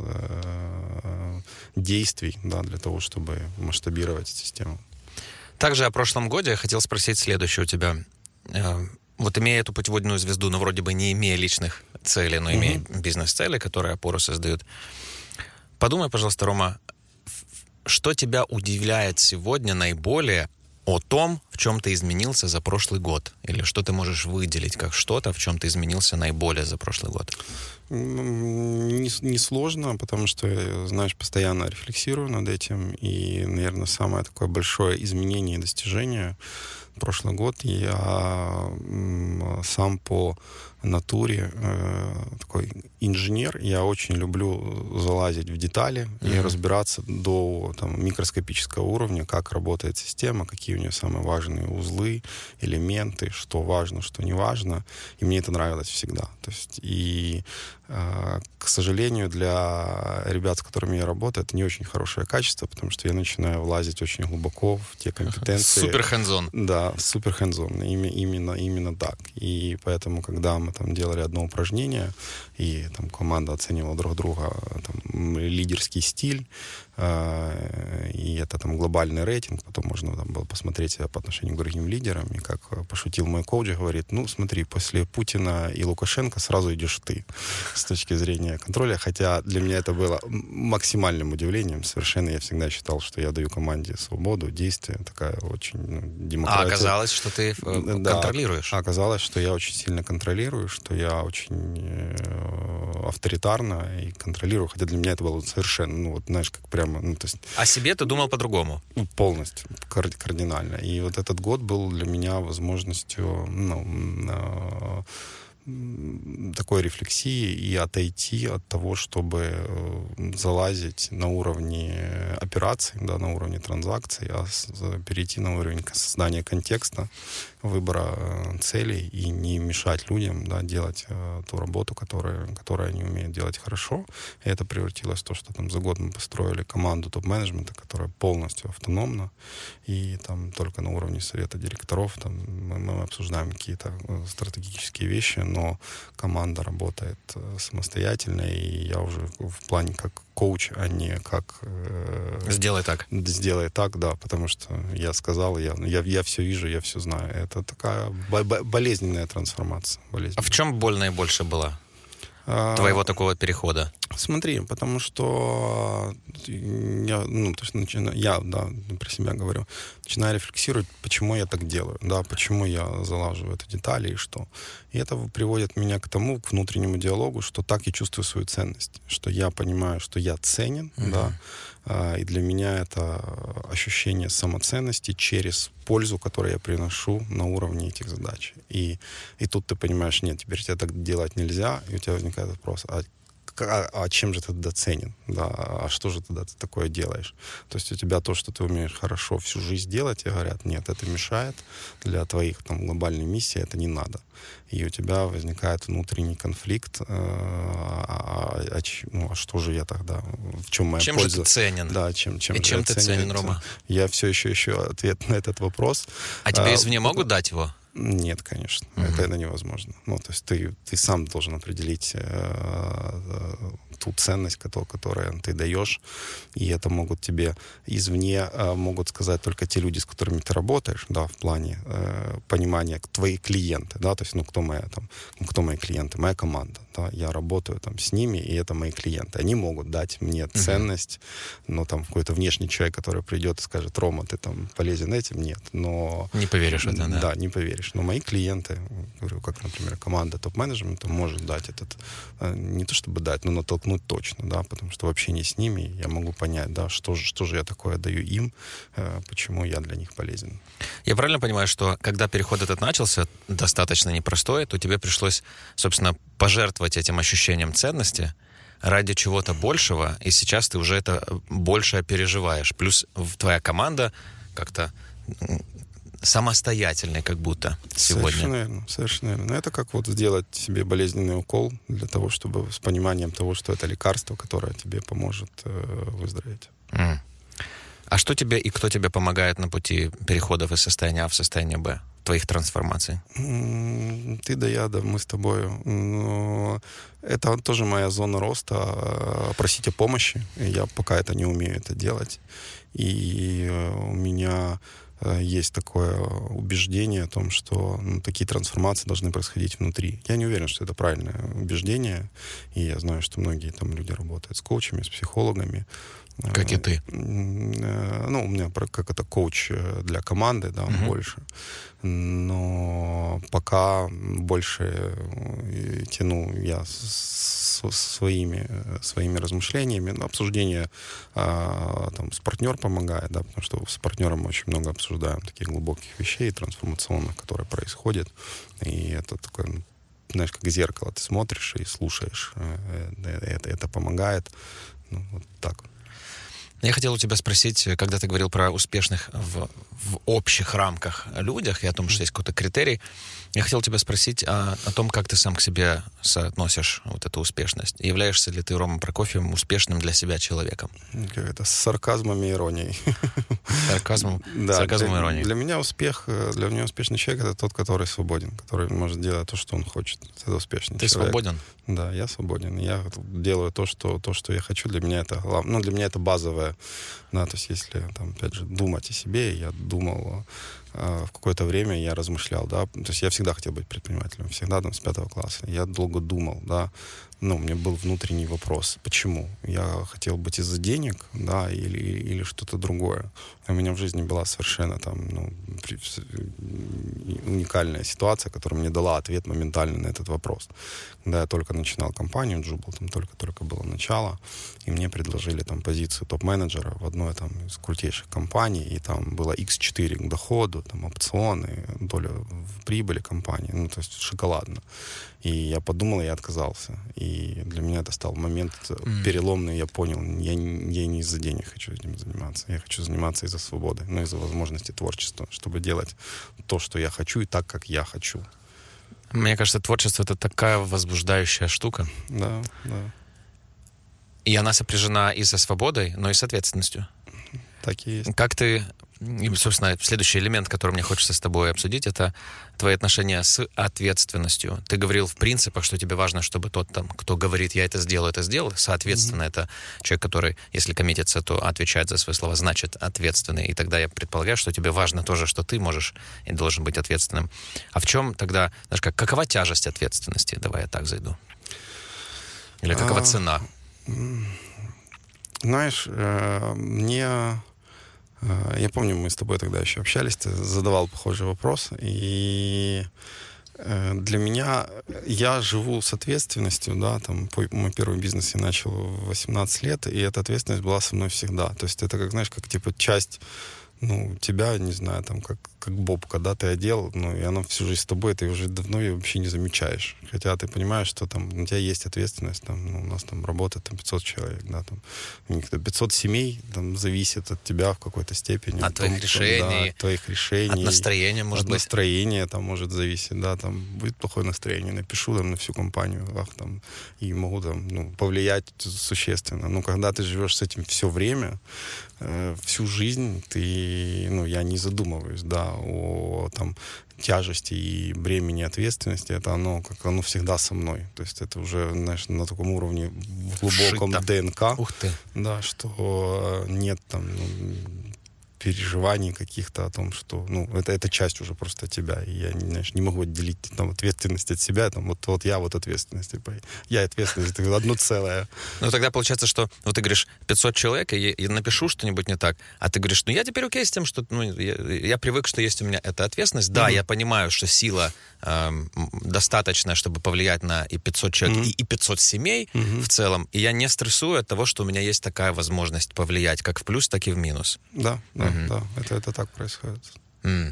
э, действий, да, для того, чтобы масштабировать систему. Также о прошлом годе я хотел спросить следующее у тебя. Э, вот имея эту путеводную звезду, но вроде бы не имея личных целей, но имея mm-hmm. бизнес-цели, которые опору создают, подумай, пожалуйста, Рома, что тебя удивляет сегодня наиболее о том, в чем ты изменился за прошлый год? Или что ты можешь выделить как что-то, в чем ты изменился наиболее за прошлый год? Не, не сложно, потому что, знаешь, постоянно рефлексирую над этим. И, наверное, самое такое большое изменение и достижение прошлый год я сам по натуре э, такой инженер. Я очень люблю залазить в детали mm-hmm. и разбираться до там, микроскопического уровня, как работает система, какие у нее самые важные узлы, элементы, что важно, что не важно. И мне это нравилось всегда. То есть, и, э, к сожалению, для ребят, с которыми я работаю, это не очень хорошее качество, потому что я начинаю влазить очень глубоко в те компетенции. Супер хэндзон. Да, супер хэндзон. Именно, именно так. И поэтому, когда мы там делали одно упражнение, и там команда оценивала друг друга там, лидерский стиль, э, и это там глобальный рейтинг, потом можно там было посмотреть себя по отношению к другим лидерам, и как пошутил мой коуч, говорит, ну смотри, после Путина и Лукашенко сразу идешь ты с точки зрения контроля, хотя для меня это было максимальным удивлением, совершенно я всегда считал, что я даю команде свободу, действия, такая очень ну, демократия. А оказалось, что ты да, контролируешь. А оказалось, что я очень сильно контролирую, что я очень э, авторитарно и контролирую, хотя для меня это было совершенно, ну вот знаешь, как прямо, ну то есть... О себе ты думал по-другому? Полностью, кар- кардинально. И вот этот год был для меня возможностью, ну, э, такой рефлексии и отойти от того, чтобы залазить на уровне операций, да, на уровне транзакций, а перейти на уровень создания контекста, выбора целей и не мешать людям, да, делать э, ту работу, которую, которую они умеют делать хорошо. И это превратилось в то, что там за год мы построили команду топ-менеджмента, которая полностью автономна, и там только на уровне совета директоров там, мы, мы обсуждаем какие-то стратегические вещи, но команда работает э, самостоятельно, и я уже в плане как коуч, а не как... Э, сделай так. Сделай так, да, потому что я сказал, я, я, я все вижу, я все знаю. Это такая бо- болезненная трансформация. Болезненная. А в чем боль наибольше была? Твоего такого перехода? Смотри, потому что я, ну, то есть начинаю, я, да, про себя говорю, начинаю рефлексировать, почему я так делаю, да, почему я залаживаю эти детали и что. И это приводит меня к тому, к внутреннему диалогу, что так я чувствую свою ценность, что я понимаю, что я ценен, mm-hmm. да, и для меня это ощущение самоценности через пользу, которую я приношу на уровне этих задач. И, и тут ты понимаешь, нет, теперь тебе так делать нельзя, и у тебя возникает вопрос, а А, а чем же ты тогда ценен? Да? А что же тогда ты такое делаешь? То есть у тебя то, что ты умеешь хорошо всю жизнь делать, и говорят, нет, это мешает для твоих там глобальной миссии, это не надо. И у тебя возникает внутренний конфликт. А, а, а, ну, а что же я тогда? В чем моя чем польза? Чем же ты ценен? Да, чем, чем и чем ты ценен, ценен, Рома? Я все еще ищу ответ на этот вопрос. А тебе а, извне могут дать его? Нет, конечно. Mm-hmm. Это, это невозможно. Ну, то есть ты, ты сам должен определить э, ту ценность, которую, которую ты даешь. И это могут тебе извне э, могут сказать только те люди, с которыми ты работаешь, да, в плане э, понимания, твои клиенты, да, то есть, ну, кто моя там, кто мои клиенты? Моя команда, да, я работаю там с ними, и это мои клиенты. Они могут дать мне mm-hmm. ценность, но там какой-то внешний человек, который придет и скажет, Рома, ты там полезен этим? Нет. Но... Не поверишь в это, да? Да, не поверишь. Но мои клиенты, говорю, как, например, команда топ-менеджмента может дать этот, не то чтобы дать, но натолкнуть точно, да, потому что в общении с ними я могу понять, да, что же, что же я такое даю им, почему я для них полезен. Я правильно понимаю, что когда переход этот начался, достаточно непростой, то тебе пришлось, собственно, пожертвовать этим ощущением ценности ради чего-то большего, и сейчас ты уже это больше переживаешь. Плюс твоя команда как-то самостоятельный как будто сегодня. Совершенно верно, совершенно верно. Это как вот сделать себе болезненный укол для того, чтобы с пониманием того, что это лекарство, которое тебе поможет э, выздороветь. Mm. А что тебе и кто тебе помогает на пути переходов из состояния А в состояние Б, твоих трансформаций? Mm, ты да я, да, мы с тобой. Но это тоже моя зона роста. Просить о помощи. Я пока это не умею это делать. И у меня есть такое убеждение о том, что ну, такие трансформации должны происходить внутри. Я не уверен, что это правильное убеждение, и я знаю, что многие там люди работают с коучами, с психологами. Как и ты. Ну, у меня как это коуч для команды, да, uh-huh. больше. Но пока больше тяну я с своими, своими размышлениями. Обсуждение а, там, с партнером помогает, да, потому что с партнером мы очень много обсуждаем таких глубоких вещей, трансформационных, которые происходят. И это такое, знаешь, как зеркало. Ты смотришь и слушаешь. Это, это помогает. Ну, вот так. Я хотел у тебя спросить, когда ты говорил про успешных в, в общих рамках людях и о том, что есть какой-то критерий, я хотел тебя спросить о, о том, как ты сам к себе соотносишь вот эту успешность. Являешься ли ты, Рома Прокофьевым, успешным для себя человеком? Это с сарказмом и иронией. Сарказмом, да, сарказмом для, и иронией. Для меня успех, для меня успешный человек — это тот, который свободен, который может делать то, что он хочет. Это успешный ты человек. Ты свободен? Да, я свободен. Я делаю то, что, то, что я хочу. Для меня это главное. Ну, для меня это базовое. Да, то есть если, там, опять же, думать о себе, я думал э, в какое-то время, я размышлял, да, то есть я всегда хотел быть предпринимателем, всегда там с пятого класса. Я долго думал, да, ну, у меня был внутренний вопрос, почему? Я хотел быть из-за денег, да, или, или что-то другое. У меня в жизни была совершенно там, ну, уникальная ситуация, которая мне дала ответ моментально на этот вопрос. Когда я только начинал компанию Джубл, там только-только было начало, и мне предложили там позицию топ-менеджера в одной там из крутейших компаний, и там было икс четыре к доходу, там опционы, доля в прибыли компании, ну, то есть шоколадно. И я подумал, я отказался. И для меня это стал момент mm. переломный, я понял, я, я не из-за денег хочу этим заниматься, я хочу заниматься из-за свободы, ну, из-за возможности творчества, чтобы делать то, что я хочу, и так, как я хочу. Мне кажется, творчество — это такая возбуждающая штука. Да, да. И она сопряжена и со свободой, но и с ответственностью. Так и есть. Как ты... И, собственно, следующий элемент, который мне хочется с тобой обсудить, это твои отношения с ответственностью. Ты говорил в принципах, что тебе важно, чтобы тот, там, кто говорит, я это сделаю, это сделал. Соответственно, mm-hmm. это человек, который, если коммитится, то отвечает за свои слова, значит, ответственный. И тогда я предполагаю, что тебе важно тоже, что ты можешь и должен быть ответственным. А в чем тогда, знаешь, как, какова тяжесть ответственности? Давай я так зайду. Или какова а... цена? Знаешь, мне... Я помню, мы с тобой тогда еще общались, ты задавал похожий вопрос, и для меня, я живу с ответственностью, да, там, мой первый бизнес я начал в восемнадцать лет, и эта ответственность была со мной всегда, то есть это, как, знаешь, как, типа, часть, ну, тебя, не знаю, там, как, как бобка, да, ты одел, ну, и она всю жизнь с тобой, ты уже давно ее вообще не замечаешь. Хотя ты понимаешь, что там у тебя есть ответственность, там, ну, у нас там работает там пятьсот человек, да, там, пятьсот семей там зависит от тебя в какой-то степени. От твоих том, решений. Да, от твоих решений. От настроения, может от быть. От настроения там может зависеть, да, там, будет плохое настроение, напишу там на всю компанию, ах, там, и могу там, ну, повлиять существенно. Но когда ты живешь с этим все время, э, всю жизнь, ты, ну, я не задумываюсь, да, о там тяжести и бремени ответственности, это оно, как оно всегда со мной. То есть это уже, знаешь, на таком уровне в глубоком Вшито. ДНК. Ух ты. Да, что нет там, ну, переживаний каких-то о том, что, ну, это, это часть уже просто тебя, и я, знаешь, не могу отделить там ответственность от себя, там, вот, вот я вот ответственность, типа, я ответственность, это одно целое. Ну, тогда получается, что, ну, ты говоришь, пятьсот человек, и я напишу что-нибудь не так, а ты говоришь, ну, я теперь окей с тем, что, ну, я, я привык, что есть у меня эта ответственность, да, mm-hmm. я понимаю, что сила э, достаточная, чтобы повлиять на и пятьсот человек, mm-hmm. и, и пятьсот семей mm-hmm. в целом, и я не стрессую от того, что у меня есть такая возможность повлиять, как в плюс, так и в минус. Да, да. Mm-hmm. Да, это, это так происходит. Mm.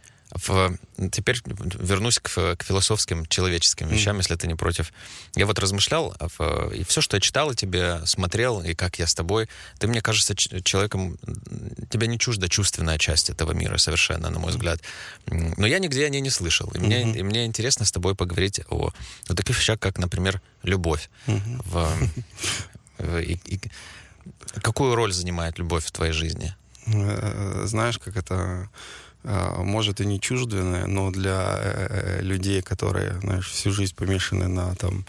В, теперь вернусь к, к философским, человеческим вещам, mm. если ты не против. Я вот размышлял, в, и все, что я читал, и тебе смотрел, и как я с тобой, ты, мне кажется, человеком, тебе не чужда чувственная часть этого мира совершенно, на мой взгляд. Но я нигде о ней не слышал. И, mm-hmm. мне, и мне интересно с тобой поговорить о, о таких вещах, как, например, любовь. Mm-hmm. В, в, и, и, какую роль занимает любовь в твоей жизни? Знаешь, как это, может, и не чужденное, но для людей, которые, знаешь, всю жизнь помешаны на там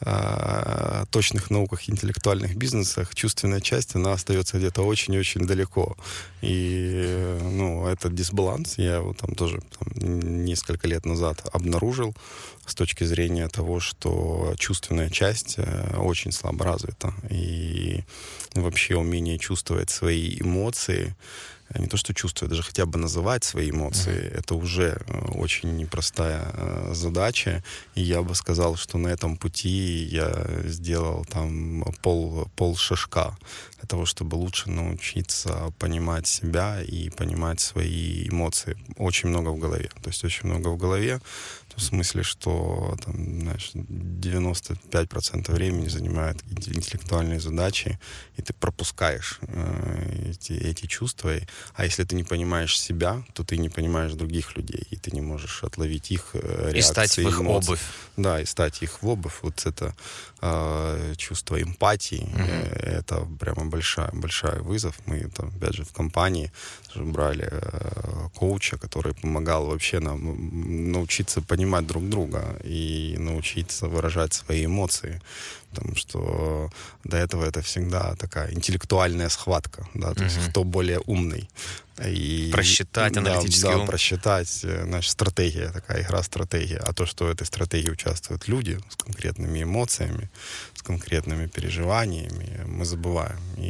точных науках, интеллектуальных бизнесах, чувственная часть, она остается где-то очень-очень далеко. И, ну, этот дисбаланс я его там тоже там, несколько лет назад обнаружил с точки зрения того, что чувственная часть очень слабо развита. И вообще умение чувствовать свои эмоции, не то что чувствовать, даже хотя бы называть свои эмоции, mm-hmm. это уже очень непростая задача. И я бы сказал, что на этом пути я сделал там пол, пол шажка для того, чтобы лучше научиться понимать себя и понимать свои эмоции. Очень много в голове. То есть очень много в голове. В смысле, что там, знаешь, девяносто пять процентов времени занимают интеллектуальные задачи, и ты пропускаешь э, эти, эти чувства. А если ты не понимаешь себя, то ты не понимаешь других людей, и ты не можешь отловить их реакции. И стать в их эмоций. обувь. Да, и стать их в обувь. Вот это э, чувство эмпатии, mm-hmm. э, это прямо большая, большой вызов. Мы, там, опять же, в компании брали э, коуча, который помогал вообще нам научиться понимать друг друга и научиться выражать свои эмоции. Потому что до этого это всегда такая интеллектуальная схватка, да, то есть uh-huh. кто более умный. И, просчитать аналитический да, ум. Да, просчитать, значит, стратегия, такая игра-стратегия. А то, что в этой стратегии участвуют люди с конкретными эмоциями, с конкретными переживаниями, мы забываем. И,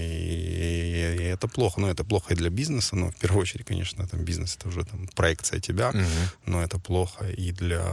и, и это плохо. Ну, это плохо и для бизнеса, но в первую очередь, конечно, там бизнес — это уже там проекция тебя, uh-huh. но это плохо и для,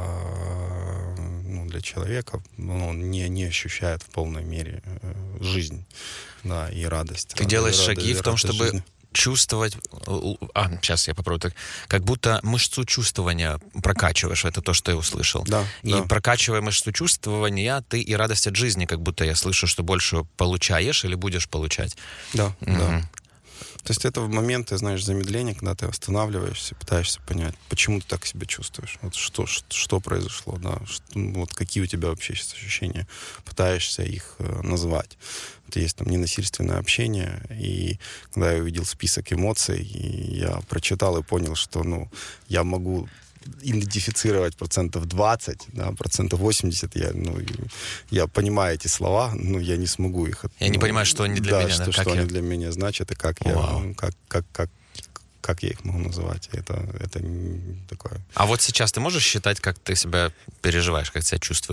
ну, для человека. Он не, не ощущает в полной мере жизнь, да, и радость. Ты делаешь радость, шаги в том, чтобы жизни. Чувствовать... А, сейчас я попробую так. Как будто мышцу чувствования прокачиваешь. Это то, что я услышал. Да, и да. прокачивая мышцу чувствования, ты и радость от жизни, как будто я слышу, что больше получаешь или будешь получать. Да, mm-hmm. да. То есть это в моменты, знаешь, замедления, когда ты останавливаешься, пытаешься понять, почему ты так себя чувствуешь, вот что, что, что произошло, да, что, вот какие у тебя вообще сейчас ощущения, пытаешься их э, назвать. Вот есть там ненасильственное общение, и когда я увидел список эмоций, и я прочитал и понял, что, ну, я могу идентифицировать процентов двадцать, да, процентов восемьдесят, я, ну, я понимаю эти слова, но я не смогу их... Я ну, не понимаю, что они для да, меня. Что, да, что как они я... для меня значат, и как я, ну, как, как, как, как я их могу называть. Это, это такое... А вот сейчас ты можешь считать, как ты себя переживаешь, как себя чувствуешь?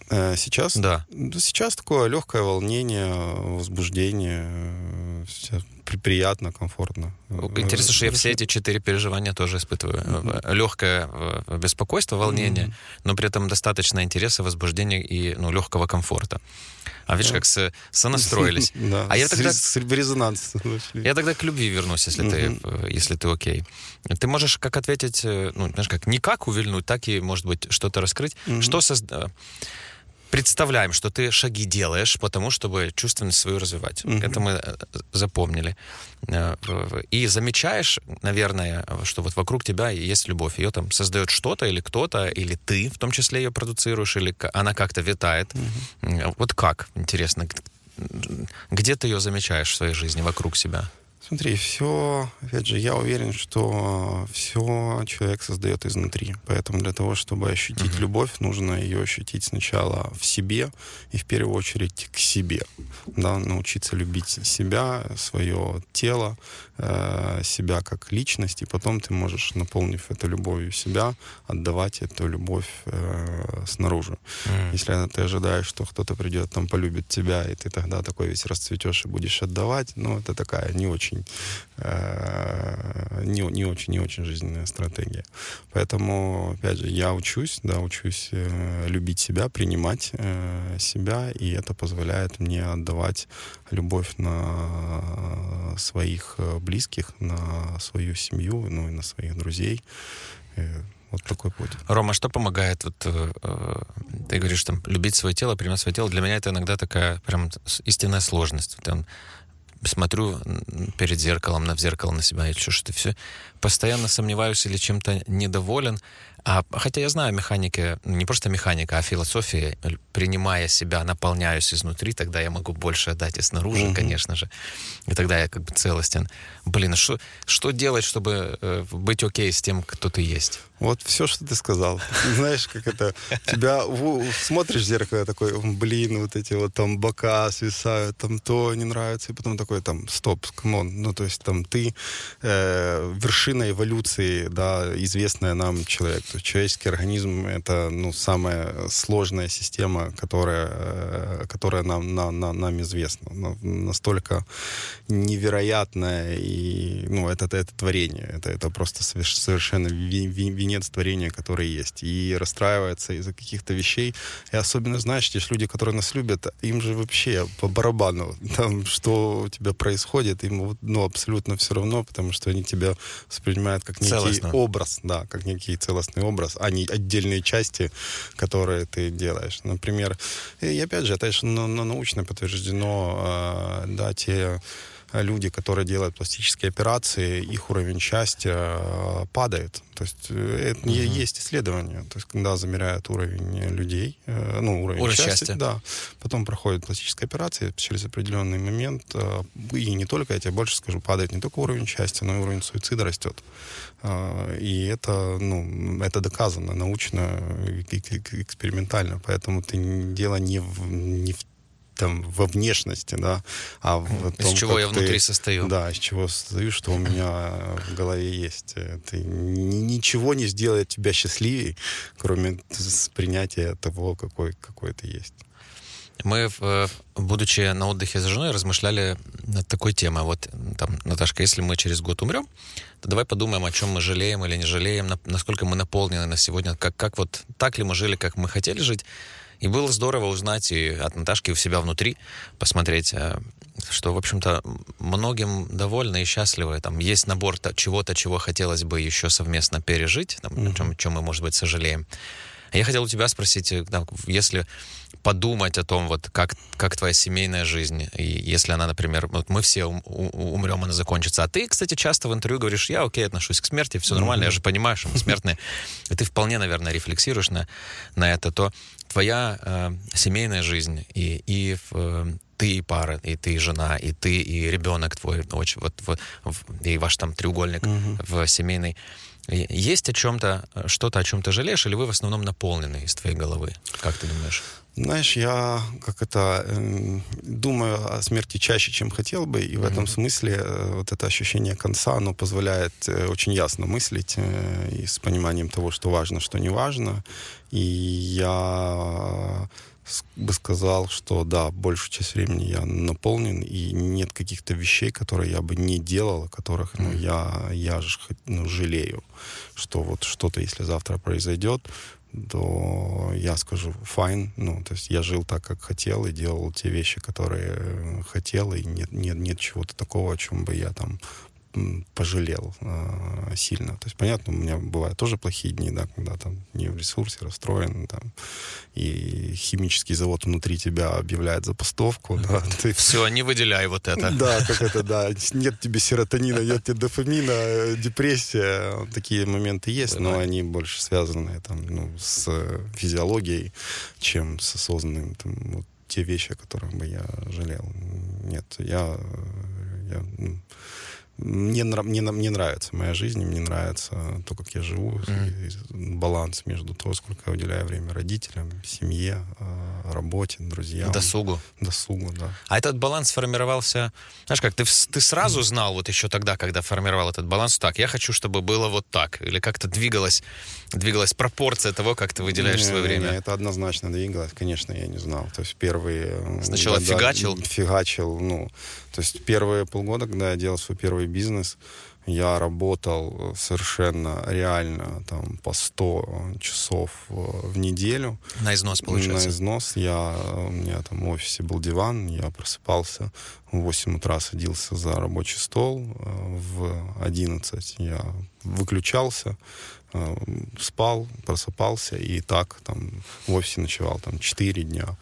Сейчас? Да. Сейчас такое легкое волнение, возбуждение, приятно, комфортно. Интересно, что я все эти четыре переживания тоже испытываю. Mm-hmm. Легкое беспокойство, волнение, mm-hmm. но при этом достаточно интереса, возбуждения и ну, легкого комфорта. А видишь, как с, сонастроились. Да, а я тогда... резонанс. Я тогда к любви вернусь, если ты, если ты окей. Ты можешь как ответить, ну, знаешь, как не как увильнуть, так и, может быть, что-то раскрыть. Что созда... Представляем, что ты шаги делаешь, потому чтобы чувственность свою развивать. Mm-hmm. Это мы запомнили. И замечаешь, наверное, что вот вокруг тебя есть любовь. Ее там создает что-то или кто-то, или ты в том числе ее продуцируешь, или она как-то витает. Mm-hmm. Вот как, интересно, где ты ее замечаешь в своей жизни, вокруг себя? Смотри, все, опять же, я уверен, что все человек создает изнутри. Поэтому для того, чтобы ощутить mm-hmm. любовь, нужно ее ощутить сначала в себе и в первую очередь к себе. Да, научиться любить себя, свое тело, э, себя как личность, и потом ты можешь, наполнив это любовью себя, отдавать эту любовь э, снаружи. Mm-hmm. Если ты ожидаешь, что кто-то придет, там полюбит тебя, и ты тогда такой весь расцветешь и будешь отдавать, ну, это такая не очень Не, не очень, не очень жизненная стратегия. Поэтому, опять же, я учусь, да, учусь э, любить себя, принимать э, себя, и это позволяет мне отдавать любовь на своих близких, на свою семью, ну и на своих друзей. Э, вот такой путь. Рома, что помогает? Вот, э, ты говоришь, там, любить свое тело, принимать свое тело. Для меня это иногда такая прям истинная сложность. Там, смотрю перед зеркалом, на зеркало на себя, и что-то все. Постоянно сомневаюсь или чем-то недоволен. А, хотя я знаю механики, не просто механика, а философия. Принимая себя, наполняюсь изнутри, тогда я могу больше отдать и снаружи, mm-hmm. конечно же. И тогда я как бы целостен. Блин, что, что делать, чтобы э, быть окей с тем, кто ты есть? Вот все, что ты сказал. Знаешь, как это... Тебя смотришь в зеркало, такой, блин, вот эти вот там бока свисают, там то не нравится, и потом такой там, стоп, камон. Ну, то есть там ты э, вершина эволюции, да, известная нам человек. То есть человеческий организм — это, ну, самая сложная система, которая, которая нам, на, на, нам известна. Настолько невероятная, и, ну, это, это, это творение. Это, это просто совершенно венец творения, который есть. И расстраивается из-за каких-то вещей. И особенно, знаешь, есть люди, которые нас любят, им же вообще по барабану, там, что у тебя происходит, им, ну, абсолютно все равно, потому что они тебя воспринимают как некий Целостно. образ, да, как некий целостный образ, а не отдельные части, которые ты делаешь. Например, и опять же, это же научно подтверждено, да, те люди, которые делают пластические операции, их уровень счастья падает. То есть это uh-huh. есть исследования. То есть когда замеряют уровень людей, ну, уровень, уровень счастья, счастья, да, потом проходит пластическая операция, через определенный момент, и не только, я тебе больше скажу, падает не только уровень счастья, но и уровень суицида растет. И это, ну, это доказано научно, экспериментально. Поэтому ты, дело не в, не в там, во внешности, да, а в том, из чего я ты, внутри состою. Да, из чего состою, что у меня в голове есть. Ты, ничего не сделает тебя счастливее, кроме принятия того, какой, какой ты есть. Мы, будучи на отдыхе с женой, размышляли над такой темой. Вот, там, Наташка, если мы через год умрем, то давай подумаем, о чем мы жалеем или не жалеем, насколько мы наполнены на сегодня, как, как вот так ли мы жили, как мы хотели жить. И было здорово узнать и от Наташки, и у себя внутри, посмотреть, что, в общем-то, многим довольны и счастливы. Там есть набор чего-то, чего хотелось бы еще совместно пережить, там, mm-hmm. о чем, о чем мы, может быть, сожалеем. Я хотел у тебя спросить, там, если подумать о том, вот как, как твоя семейная жизнь, и если она, например, вот мы все ум, умрем, она закончится. А ты, кстати, часто в интервью говоришь, я окей, отношусь к смерти, все нормально, mm-hmm. я же понимаю, что мы смертные. И ты вполне, наверное, рефлексируешь на, на это, то твоя э, семейная жизнь, и, и э, ты и пара, и ты и жена, и ты и ребенок твой, очень, вот, вот, и ваш там треугольник mm-hmm. в семейной. Есть о чем-то, что-то, о чем ты жалеешь, или вы в основном наполнены из твоей головы? Как ты думаешь? Знаешь, я как это э, думаю о смерти чаще, чем хотел бы, и в mm-hmm. этом смысле э, вот это ощущение конца, оно позволяет э, очень ясно мыслить э, и с пониманием того, что важно, что не важно. И я бы сказал, что да, большую часть времени я наполнен, и нет каких-то вещей, которые я бы не делал, о которых ну, я, я же ну, жалею, что вот что-то, если завтра произойдет, то я скажу файн, ну, то есть я жил так, как хотел, и делал те вещи, которые хотел, и нет, нет, нет чего-то такого, о чем бы я там пожалел э, сильно. То есть, понятно, у меня бывают тоже плохие дни, да, когда там не в ресурсе, расстроен, там, и химический завод внутри тебя объявляет забастовку, да. Ты... Все, не выделяй вот это. Да, как это, да. Нет тебе серотонина, нет тебе дофамина, депрессия. Такие моменты есть, но они больше связаны там, ну, с физиологией, чем с осознанным, там, вот, те вещи, о которых бы я жалел. Нет, я... я ну, Мне, мне, мне нравится моя жизнь, мне нравится то, как я живу, mm-hmm. баланс между то, сколько я уделяю время родителям, семье, работе, друзьям. Досугу. Досугу, да. А этот баланс формировался... Знаешь как, ты, ты сразу знал, вот еще тогда, когда формировал этот баланс, так, я хочу, чтобы было вот так, или как-то двигалась, двигалась пропорция того, как ты выделяешь не, свое время? Не, это однозначно двигалось, конечно, я не знал. То есть первые... Сначала года, фигачил? Фигачил, ну... То есть первые полгода, когда я делал свой первый бизнес, я работал совершенно реально там по сто часов в неделю. На износ, получается? На износ. Я, у меня там в офисе был диван, я просыпался, в восемь утра садился за рабочий стол, в одиннадцать я выключался, спал, просыпался, и так там в офисе ночевал там четыре дня.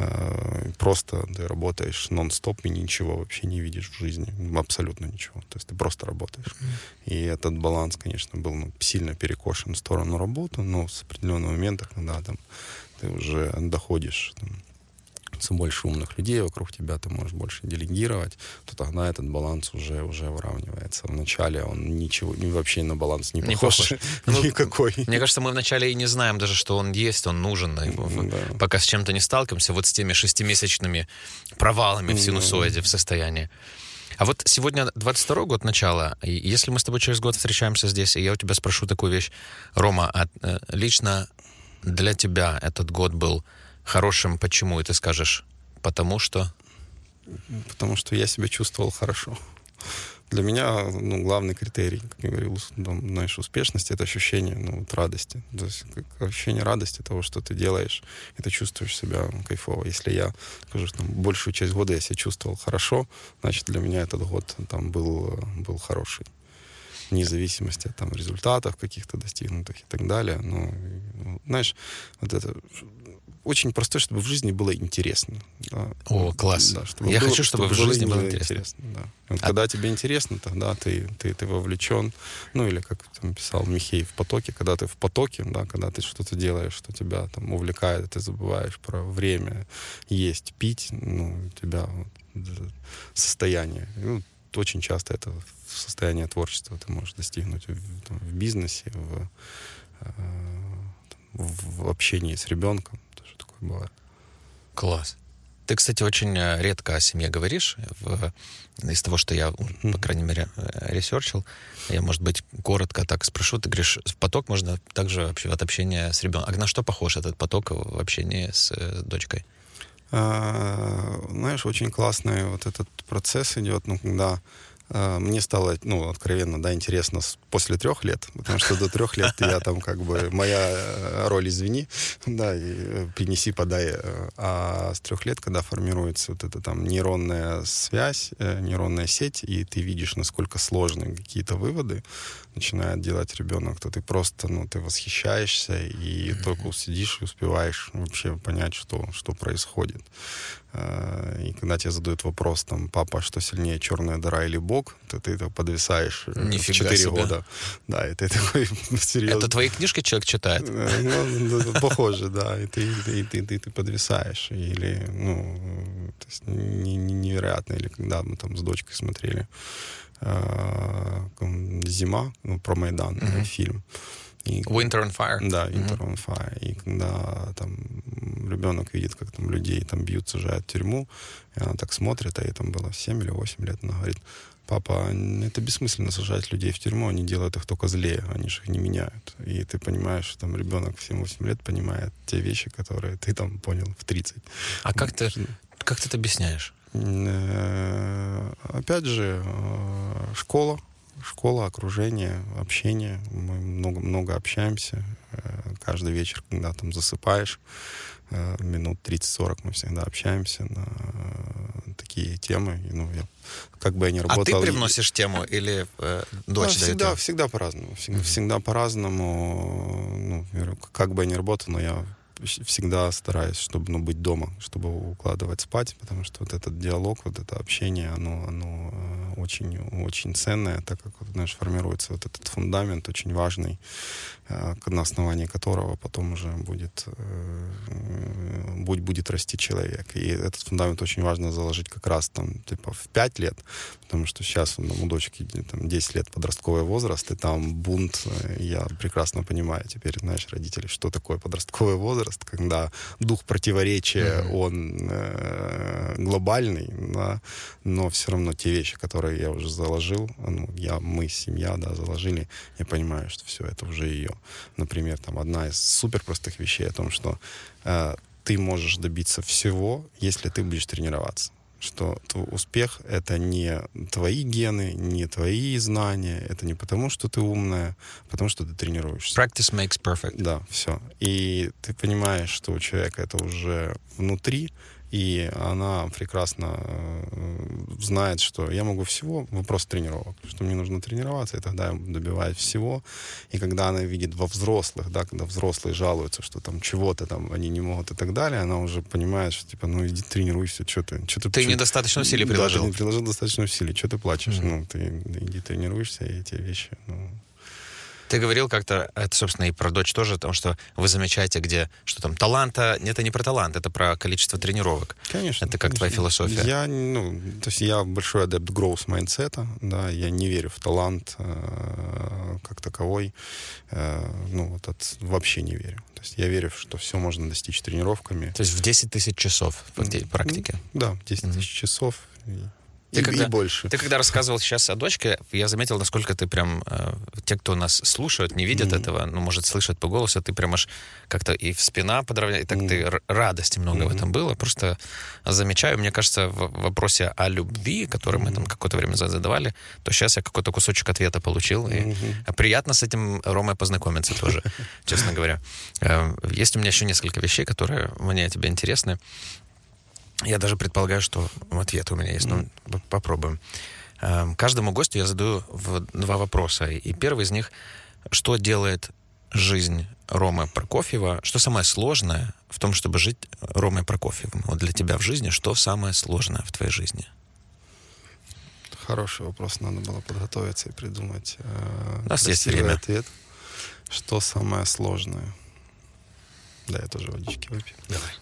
Просто ты работаешь нон-стоп и ничего вообще не видишь в жизни. Абсолютно ничего. То есть ты просто работаешь. Mm-hmm. И этот баланс, конечно, был ну, сильно перекошен в сторону работы, но с определенного момента, когда там, ты уже доходишь там, все больше умных людей вокруг тебя, ты можешь больше делегировать, то тогда этот баланс уже, уже выравнивается. Вначале он ничего, вообще на баланс не похож. Не похож. Никакой. Мне кажется, мы вначале и не знаем даже, что он есть, он нужен. Да. Пока с чем-то не сталкиваемся, вот с теми шестимесячными провалами в синусоиде, да. в состоянии. А вот сегодня двадцать второй год начала, и если мы с тобой через год встречаемся здесь, и я у тебя спрошу такую вещь, Рома, а лично для тебя этот год был хорошим, почему? И ты скажешь, потому что... Потому что я себя чувствовал хорошо. Для меня ну, главный критерий, как я говорил, там, знаешь, успешности — это ощущение ну, вот, радости. То есть ощущение радости того, что ты делаешь, и ты чувствуешь себя кайфово. Если я, скажу, там, большую часть года я себя чувствовал хорошо, значит, для меня этот год там, был, был хороший. Вне зависимости от там, результатов каких-то достигнутых и так далее. Но, ну, знаешь, вот это... Очень простой, чтобы в жизни было интересно. Да. О, класс. Да, я было, хочу, чтобы, чтобы в жизни было, было интересно. интересно да. Вот а... Когда тебе интересно, тогда ты, ты, ты вовлечен. Ну, или, как там писал Михей, в потоке. Когда ты в потоке, да, когда ты что-то делаешь, что тебя там увлекает, ты забываешь про время есть, пить, ну, у тебя вот, состояние. Ну, очень часто это состояние творчества ты можешь достигнуть в, там, в бизнесе, в, в общении с ребенком. Бывает. Класс. Ты, кстати, очень редко о семье говоришь. В, из того, что я, mm-hmm. по крайней мере, ресерчил, я, может быть, коротко так спрошу. Ты говоришь, в поток можно также вообще от общения с ребенком. А на что похож этот поток в общении с, с дочкой? А, знаешь, очень классный вот этот процесс идет, ну, когда мне стало, ну, откровенно, да, интересно после трех лет, потому что до трех лет я там как бы, моя роль извини, да, и принеси, подай. А с трех лет, когда формируется вот эта там нейронная связь, нейронная сеть, и ты видишь, насколько сложны какие-то выводы начинает делать ребенок, то ты просто, ну, ты восхищаешься и mm-hmm. только сидишь и успеваешь вообще понять, что, что происходит. И когда тебе задают вопрос, там, папа, что сильнее, черная дыра или Бог, то ты так подвисаешь в четыре года. Да, и ты такой серьезно. Это твои книжки человек читает? Ну, похоже, да. И ты, и ты, ты, ты подвисаешь. Или, ну, то есть невероятно. Или когда мы там с дочкой смотрели «Зима», ну, про Майдан, mm-hmm. фильм. И, Winter on Fire. Да, Winter mm-hmm. on Fire. И когда там ребенок видит, как там людей там бьют, сажают в тюрьму, и она так смотрит, а ей там было семь или восемь лет, она говорит: папа, это бессмысленно сажать людей в тюрьму, они делают их только злее, они же их не меняют. И ты понимаешь, что там ребенок в семь-восемь лет понимает те вещи, которые ты там понял в тридцать. А как ты, как ты это объясняешь? Опять же, школа. Школа, окружение, общение. Мы много-много общаемся. Каждый вечер, когда там засыпаешь, минут тридцать-сорок мы всегда общаемся на такие темы. Ну, я, как бы я ни работал... А ты привносишь тему или э, дочь да, всегда, дает? Всегда по-разному. Всегда, mm-hmm. всегда как Ну, как бы я ни работал, но я всегда стараюсь, чтобы ну, быть дома, чтобы укладывать спать, потому что вот этот диалог, вот это общение, оно, оно очень, очень ценное, так как, знаешь, формируется вот этот фундамент очень важный, на основании которого потом уже будет, будет, будет расти человек. И этот фундамент очень важно заложить как раз там, типа, в пять лет, потому что сейчас ну, у дочки там, десять лет подростковый возраст, и там бунт, я прекрасно понимаю теперь, знаешь, родители, что такое подростковый возраст, когда дух противоречия, mm-hmm. он э, глобальный, да, но все равно те вещи, которые я уже заложил, ну, я, мы, семья, да, заложили, я понимаю, что все, это уже ее. Например, там одна из супер простых вещей о том, что э, ты можешь добиться всего, если ты будешь тренироваться. Что твой успех — это не твои гены, не твои знания, это не потому, что ты умная, а потому, что ты тренируешься. Practice makes perfect. Да, все. И ты понимаешь, что у человека это уже внутри, и она прекрасно знает, что я могу всего, вопрос тренировок, что мне нужно тренироваться, и тогда я добиваюсь всего. И когда она видит во взрослых, да, когда взрослые жалуются, что там чего-то там они не могут и так далее, она уже понимает, что типа, ну иди тренируйся, что ты... Что ты, ты что, недостаточно усилий приложил. Да, ты не приложил достаточно усилий, что ты плачешь? Mm-hmm. Ну, ты иди тренируешься, и эти вещи, ну... Ты говорил как-то, это, собственно, и про дочь тоже, о том, что вы замечаете, где, что там таланта, это не про талант, это про количество тренировок. Конечно. Это как конечно. твоя философия. Я, ну, то есть я большой адепт growth mindset, да, я не верю в талант э, как таковой, э, ну, вот от, вообще не верю. То есть я верю, что все можно достичь тренировками. То есть в десять тысяч часов в практике? Да, десять mm-hmm. тысяч часов. Ты и, когда, и больше. Ты когда рассказывал сейчас о дочке, я заметил, насколько ты прям... Э, те, кто нас слушают, не видят mm-hmm. этого, ну, может, слышат по голосу, ты прям аж как-то и в спина подравнял, и так mm-hmm. ты р- радости много mm-hmm. в этом было. Просто замечаю, мне кажется, в вопросе о любви, который mm-hmm. мы там какое-то время назад задавали, то сейчас я какой-то кусочек ответа получил. Mm-hmm. И приятно с этим Ромой познакомиться тоже, честно говоря. Есть у меня еще несколько вещей, которые мне тебе интересны. Я даже предполагаю, что ответ у меня есть. Ну, попробуем. Каждому гостю я задаю два вопроса. И первый из них: что делает жизнь Ромы Прокофьева? Что самое сложное в том, чтобы жить Ромой Прокофьевым? Вот для тебя в жизни, что самое сложное в твоей жизни? Хороший вопрос. Надо было подготовиться и придумать э, У нас есть время. Ответ. Что самое сложное? Да, я тоже водички выпью. Давай.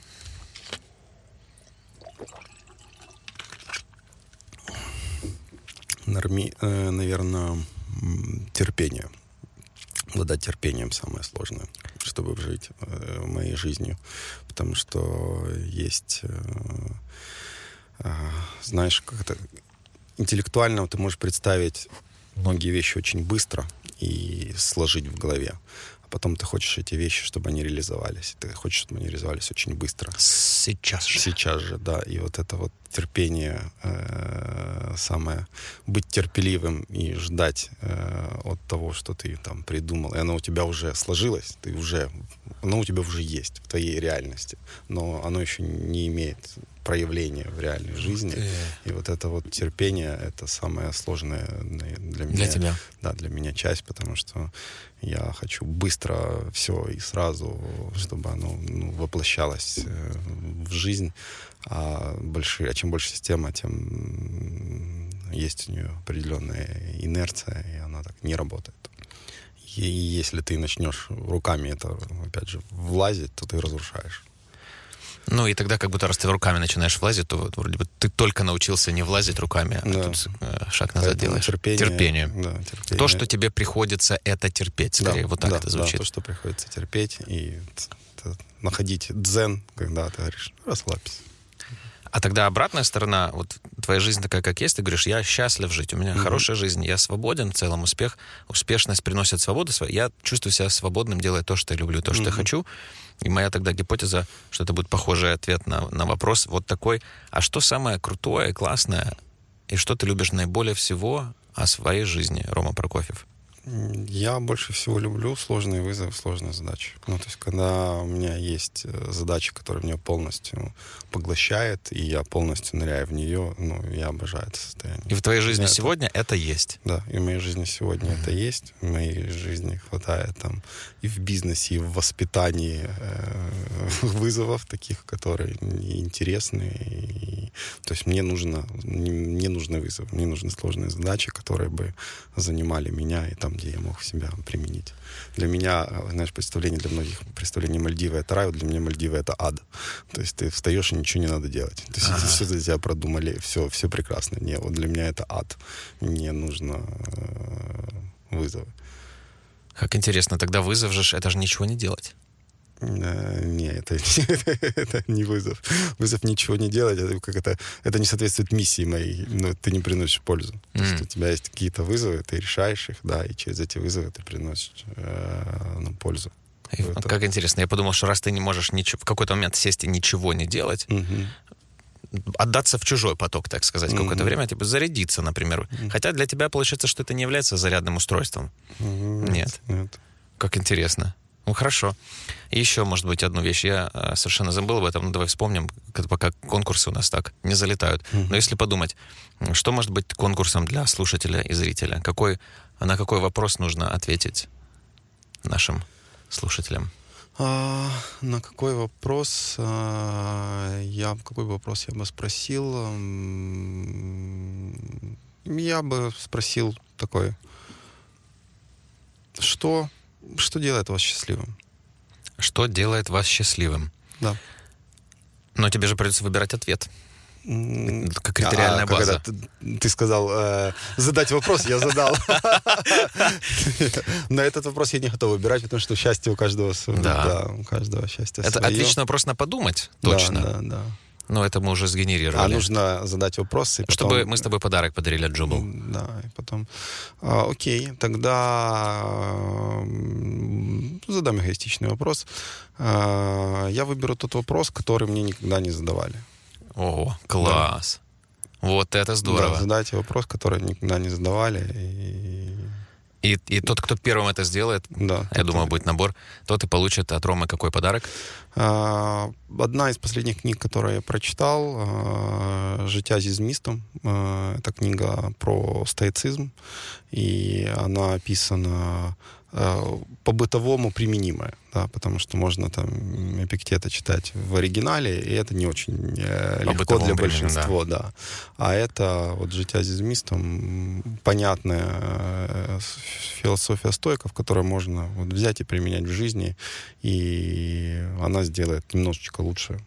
Норми, э, наверное, терпение. Обладать терпением самое сложное, чтобы жить э, моей жизнью. Потому что есть, э, э, знаешь, как-то интеллектуально ты можешь представить многие вещи очень быстро и сложить в голове. Потом ты хочешь эти вещи, чтобы они реализовались. Ты хочешь, чтобы они реализовались очень быстро. Сейчас же. Сейчас же, да. И вот это вот терпение э, самое, быть терпеливым и ждать э, от того, что ты там придумал. И оно у тебя уже сложилось, ты уже, оно у тебя уже есть в твоей реальности. Но оно еще не имеет проявления в реальной жизни. Ты... И вот это вот терпение, это самое сложное для меня. Для тебя. Да, для меня часть, потому что я хочу быстро все и сразу, чтобы оно ну, воплощалось в жизнь. А, большие, а чем больше система, тем есть у нее определенная инерция, и она так не работает. И если ты начнешь руками это, опять же, влазить, то ты разрушаешь. Ну, и тогда, как будто, раз ты руками начинаешь влазить, то вот, вроде бы ты только научился не влазить руками, а да. тут э, шаг назад Поэтому делаешь. Терпение. Терпение. Да, терпение. То, что тебе приходится, это терпеть, скорее. Да, вот так да, это звучит. Да, то, что приходится терпеть и находить дзен, когда ты говоришь, расслабься. А тогда обратная сторона, вот твоя жизнь такая, как есть, ты говоришь, я счастлив жить, у меня mm-hmm. хорошая жизнь, я свободен, в целом успех, успешность приносит свободу, я чувствую себя свободным, делая то, что я люблю, то, что mm-hmm. я хочу. И моя тогда гипотеза, что это будет похожий ответ на, на вопрос вот такой, а что самое крутое и классное, и что ты любишь наиболее всего о своей жизни, Рома Прокофьев? Я больше всего люблю сложные вызовы, сложные задачи. Ну, то есть, когда у меня есть задача, которая меня полностью поглощает, и я полностью ныряю в нее, ну, я обожаю это состояние. И в твоей жизни это... сегодня это есть? Да, и в моей жизни сегодня mm-hmm. это есть. В моей жизни хватает там и в бизнесе, и в воспитании э, вызовов таких, которые интересны. И... То есть, мне нужно, мне нужны вызовы, мне нужны сложные задачи, которые бы занимали меня и там, где я мог себя применить. Для меня, знаешь, представление для многих, представление Мальдивы — это рай, для меня Мальдивы — это ад. То есть ты встаешь, и ничего не надо делать. То есть ага. все за тебя продумали, все, все прекрасно. Не, вот для меня это ад. Мне нужно э, вызовы. Как интересно, тогда вызов же, это же ничего не делать. Не, это, это не вызов. Вызов ничего не делать, это, как это, это не соответствует миссии моей, но ты не приносишь пользу. Mm. То есть у тебя есть какие-то вызовы, ты решаешь их, да, и через эти вызовы ты приносишь э, ну, пользу. И, как интересно, я подумал, что раз ты не можешь ничего, в какой-то момент сесть и ничего не делать, mm-hmm. отдаться в чужой поток, так сказать, mm-hmm. какое-то время, типа зарядиться, например. Mm-hmm. Хотя для тебя получается, что это не является зарядным устройством. Mm-hmm. Нет. Нет. Как интересно. Ну, хорошо. И еще, может быть, одну вещь. Я э, совершенно забыл об этом, но давай вспомним, пока конкурсы у нас так не залетают. Mm-hmm. Но если подумать, что может быть конкурсом для слушателя и зрителя? Какой, на какой вопрос нужно ответить нашим слушателям? А, на какой вопрос а, я, какой вопрос я бы спросил? Я бы спросил такой, что... Что делает вас счастливым? Что делает вас счастливым? Да. Но тебе же придется выбирать ответ. Как критериальная а, база. Ты, ты сказал э, задать вопрос, я задал. На этот вопрос я не готов выбирать, потому что счастье у каждого свое. Да, у каждого счастье свое. Это отличный вопрос на подумать, точно. Да, да, да. Но это мы уже сгенерировали. А нужно задать вопросы. Потом... Чтобы мы с тобой подарок подарили от Джубл. Да, и потом... А, окей, тогда задам эгоистичный вопрос. А, я выберу тот вопрос, который мне никогда не задавали. О, класс. Да. Вот это здорово. Да, задайте вопрос, который никогда не задавали. И... И, и тот, кто первым это сделает, да, я думаю, будет набор, тот и получит от Ромы какой подарок? А, одна из последних книг, которую я прочитал, «Життя зі змістом». Это книга про стоицизм, и она описана по-бытовому применимая, да, потому что можно там Эпиктета читать в оригинале, и это не очень легко для большинства, да. да. А это вот «Життя зі змістом» понятная философия стоиков, которую можно вот взять и применять в жизни, и она сделает немножечко лучше,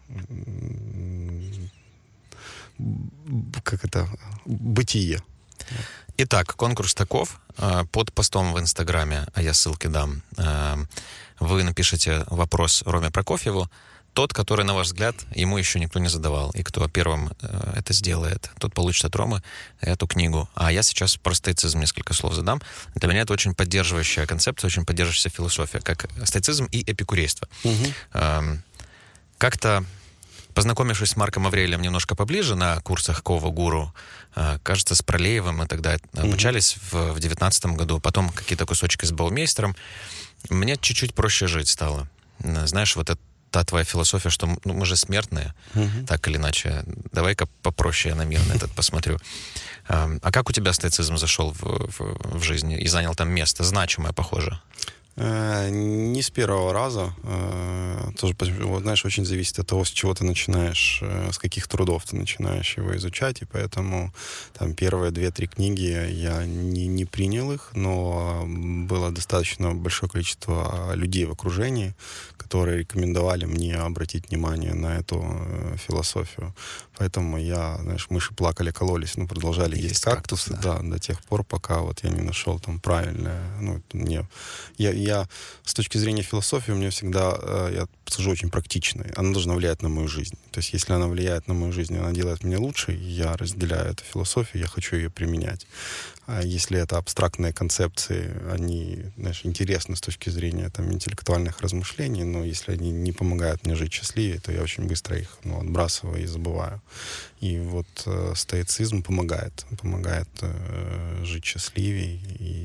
как это, бытие. Итак, конкурс таков. Под постом в Инстаграме, а я ссылки дам, вы напишите вопрос Роме Прокофьеву. Тот, который, на ваш взгляд, ему еще никто не задавал. И кто первым это сделает, тот получит от Ромы эту книгу. А я сейчас про стоицизм несколько слов задам. Для меня это очень поддерживающая концепция, очень поддерживающая философия, как стоицизм и эпикурейство. Угу. Как-то... Познакомившись с Марком Аврелием немножко поближе на курсах Кова Гуру, кажется, с Пролеевым мы тогда обучались mm-hmm. в девятнадцатом году, потом какие-то кусочки с Баумейстером, мне чуть-чуть проще жить стало. Знаешь, вот это та твоя философия, что ну, мы же смертные, mm-hmm. так или иначе. Давай-ка попроще я на мир на этот посмотрю. А как у тебя стоицизм зашел в, в, в жизни и занял там место, значимое, похоже? Не с первого раза. Тоже, вот, знаешь, очень зависит от того, с чего ты начинаешь, с каких трудов ты начинаешь его изучать, и поэтому там первые две-три книги я не, не принял их, но было достаточно большое количество людей в окружении, которые рекомендовали мне обратить внимание на эту философию. Поэтому я, знаешь, мыши плакали, кололись, но продолжали есть, есть кактусы, кактус, да. да, до тех пор, пока вот я не нашел там правильное, ну, мне, я, я с точки зрения философии, у меня всегда, я скажу, очень практичный, она должна влиять на мою жизнь. То есть, если она влияет на мою жизнь, она делает меня лучше, я разделяю эту философию, я хочу ее применять. А если это абстрактные концепции, они, знаешь, интересны с точки зрения там, интеллектуальных размышлений, но если они не помогают мне жить счастливее, то я очень быстро их ну, отбрасываю и забываю. И вот э, стоицизм помогает, помогает э, жить счастливее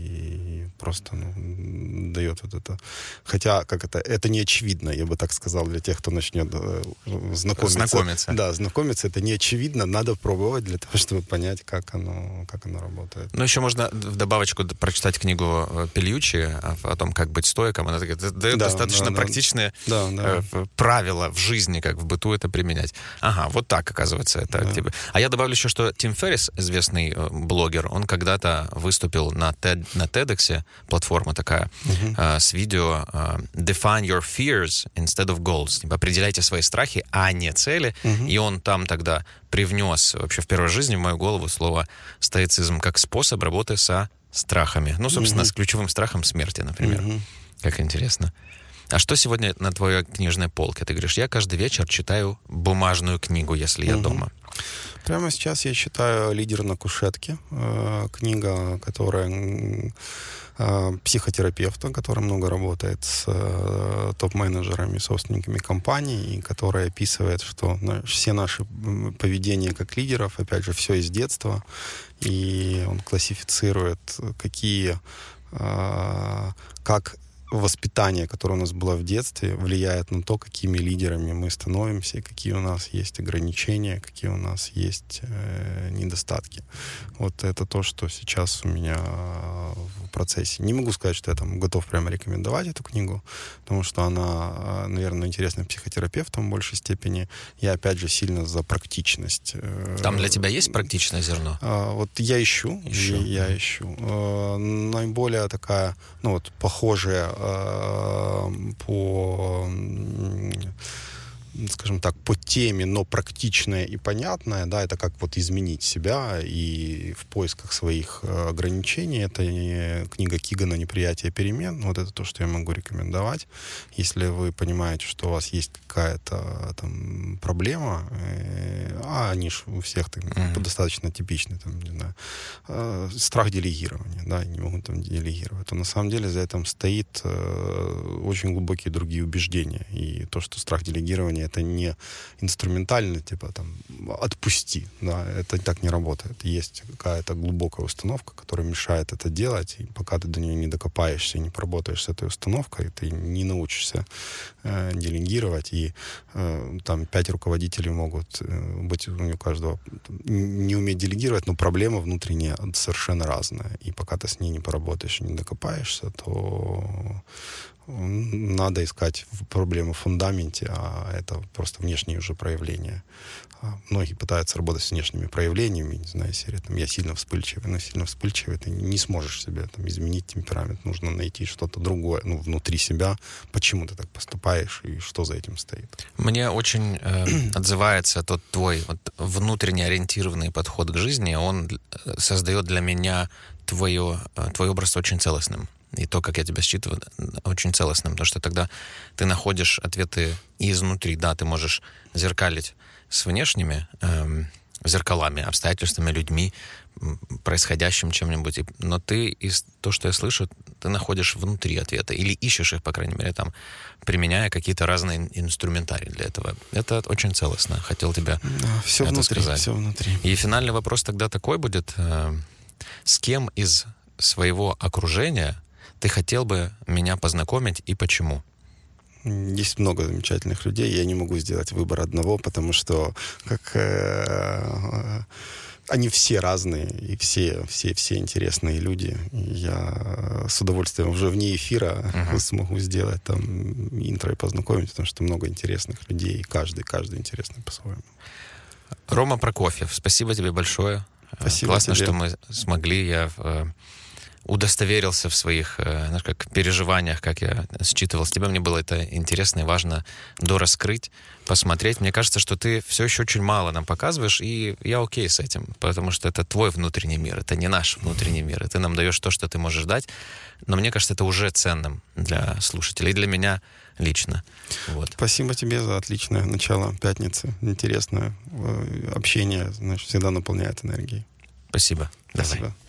и просто ну, дает вот это. Хотя, как это, это не очевидно, я бы так сказал, для тех, кто начнет э, знакомиться. Знакомиться. Да, знакомиться, это не очевидно, надо пробовать для того, чтобы понять, как оно, как оно работает. Ну, еще можно в добавочку прочитать книгу Пельючи о том, как быть стоиком. Она дает да, достаточно да, практичные да, да. правила в жизни, как в быту это применять. Ага, вот так, оказывается, это да. типа. А я добавлю еще, что Тим Феррис, известный блогер, он когда-то выступил на, TED, на TEDx, платформа такая, угу. э, с видео э, «Define your fears instead of goals». Типа, определяйте свои страхи, а не цели. Угу. И он там тогда привнес вообще впервые в жизни в мою голову слово «стоицизм» как способ работы со страхами. Ну, собственно, угу. с ключевым страхом смерти, например. Угу. Как интересно. А что сегодня на твоей книжной полке? Ты говоришь, я каждый вечер читаю бумажную книгу, если я угу. дома. Прямо сейчас я читаю «Лидер на кушетке». Книга, которая психотерапевта, который много работает с топ-менеджерами, собственниками компаний, и которая описывает, что все наши поведения как лидеров, опять же, все из детства, и он классифицирует, какие, как воспитание, которое у нас было в детстве, влияет на то, какими лидерами мы становимся, какие у нас есть ограничения, какие у нас есть э, недостатки. Вот это то, что сейчас у меня в процессе. Не могу сказать, что я там готов прямо рекомендовать эту книгу, потому что она, наверное, интересна психотерапевтам в большей степени. Я, опять же, сильно за практичность. Там для тебя есть практичное зерно? Вот я ищу. ищу. Я, я ищу. Наиболее такая, ну вот, похожая по, скажем так, по теме, но практичное и понятное, да, это как вот изменить себя и в поисках своих ограничений. Это книга Кигана «Неприятие перемен». Вот это то, что я могу рекомендовать. Если вы понимаете, что у вас есть какая-то там проблема, а они же у всех там, mm-hmm. достаточно типичны, там, не знаю, страх делегирования, да, не могут там делегировать, то на самом деле за этим стоит очень глубокие другие убеждения. И то, что страх делегирования это не инструментально, типа там отпусти, да, это так не работает. Есть какая-то глубокая установка, которая мешает это делать, и пока ты до нее не докопаешься и не поработаешь с этой установкой, ты не научишься э, делегировать, и э, там пять руководителей могут э, быть у каждого, не уметь делегировать, но проблема внутренняя совершенно разная, и пока ты с ней не поработаешь и не докопаешься, то надо искать проблемы в фундаменте, а это просто внешние уже проявления. Многие пытаются работать с внешними проявлениями, не знаю, серия, там, я сильно вспыльчивый, но сильно вспыльчивый, ты не сможешь себе там, изменить темперамент, нужно найти что-то другое, ну, внутри себя, почему ты так поступаешь и что за этим стоит. Мне очень э, отзывается тот твой вот, внутренне ориентированный подход к жизни, он создает для меня твое, твой образ очень целостным. И то, как я тебя считываю, очень целостным, потому что тогда ты находишь ответы и изнутри. Да, ты можешь зеркалить с внешними эм, зеркалами, обстоятельствами, людьми, происходящим чем-нибудь, но ты, из то, что я слышу, ты находишь внутри ответа, или ищешь их, по крайней мере, там, применяя какие-то разные инструментарии для этого. Это очень целостно. Хотел тебе да, все это внутри, сказать. Все внутри. И финальный вопрос тогда такой будет. Э, с кем из своего окружения ты хотел бы меня познакомить и почему? Есть много замечательных людей. Я не могу сделать выбор одного, потому что как, э, они все разные, и все, все, все интересные люди. И я с удовольствием уже вне эфира uh-huh. смогу сделать там интро и познакомить, потому что много интересных людей, и каждый, каждый интересный по-своему. Рома Прокофьев, спасибо тебе большое. Спасибо Классно, тебе. что мы смогли. Я э, удостоверился в своих э, знаешь, как переживаниях, как я считывал с тебя. Мне было это интересно и важно дораскрыть, посмотреть. Мне кажется, что ты все еще очень мало нам показываешь, и я окей с этим, потому что это твой внутренний мир, это не наш внутренний мир, и ты нам даешь то, что ты можешь дать. Но мне кажется, это уже ценным для слушателей, и для меня лично. Вот. Спасибо тебе за отличное начало пятницы. Интересное общение, значит, всегда наполняет энергией. Спасибо. Спасибо. Давай.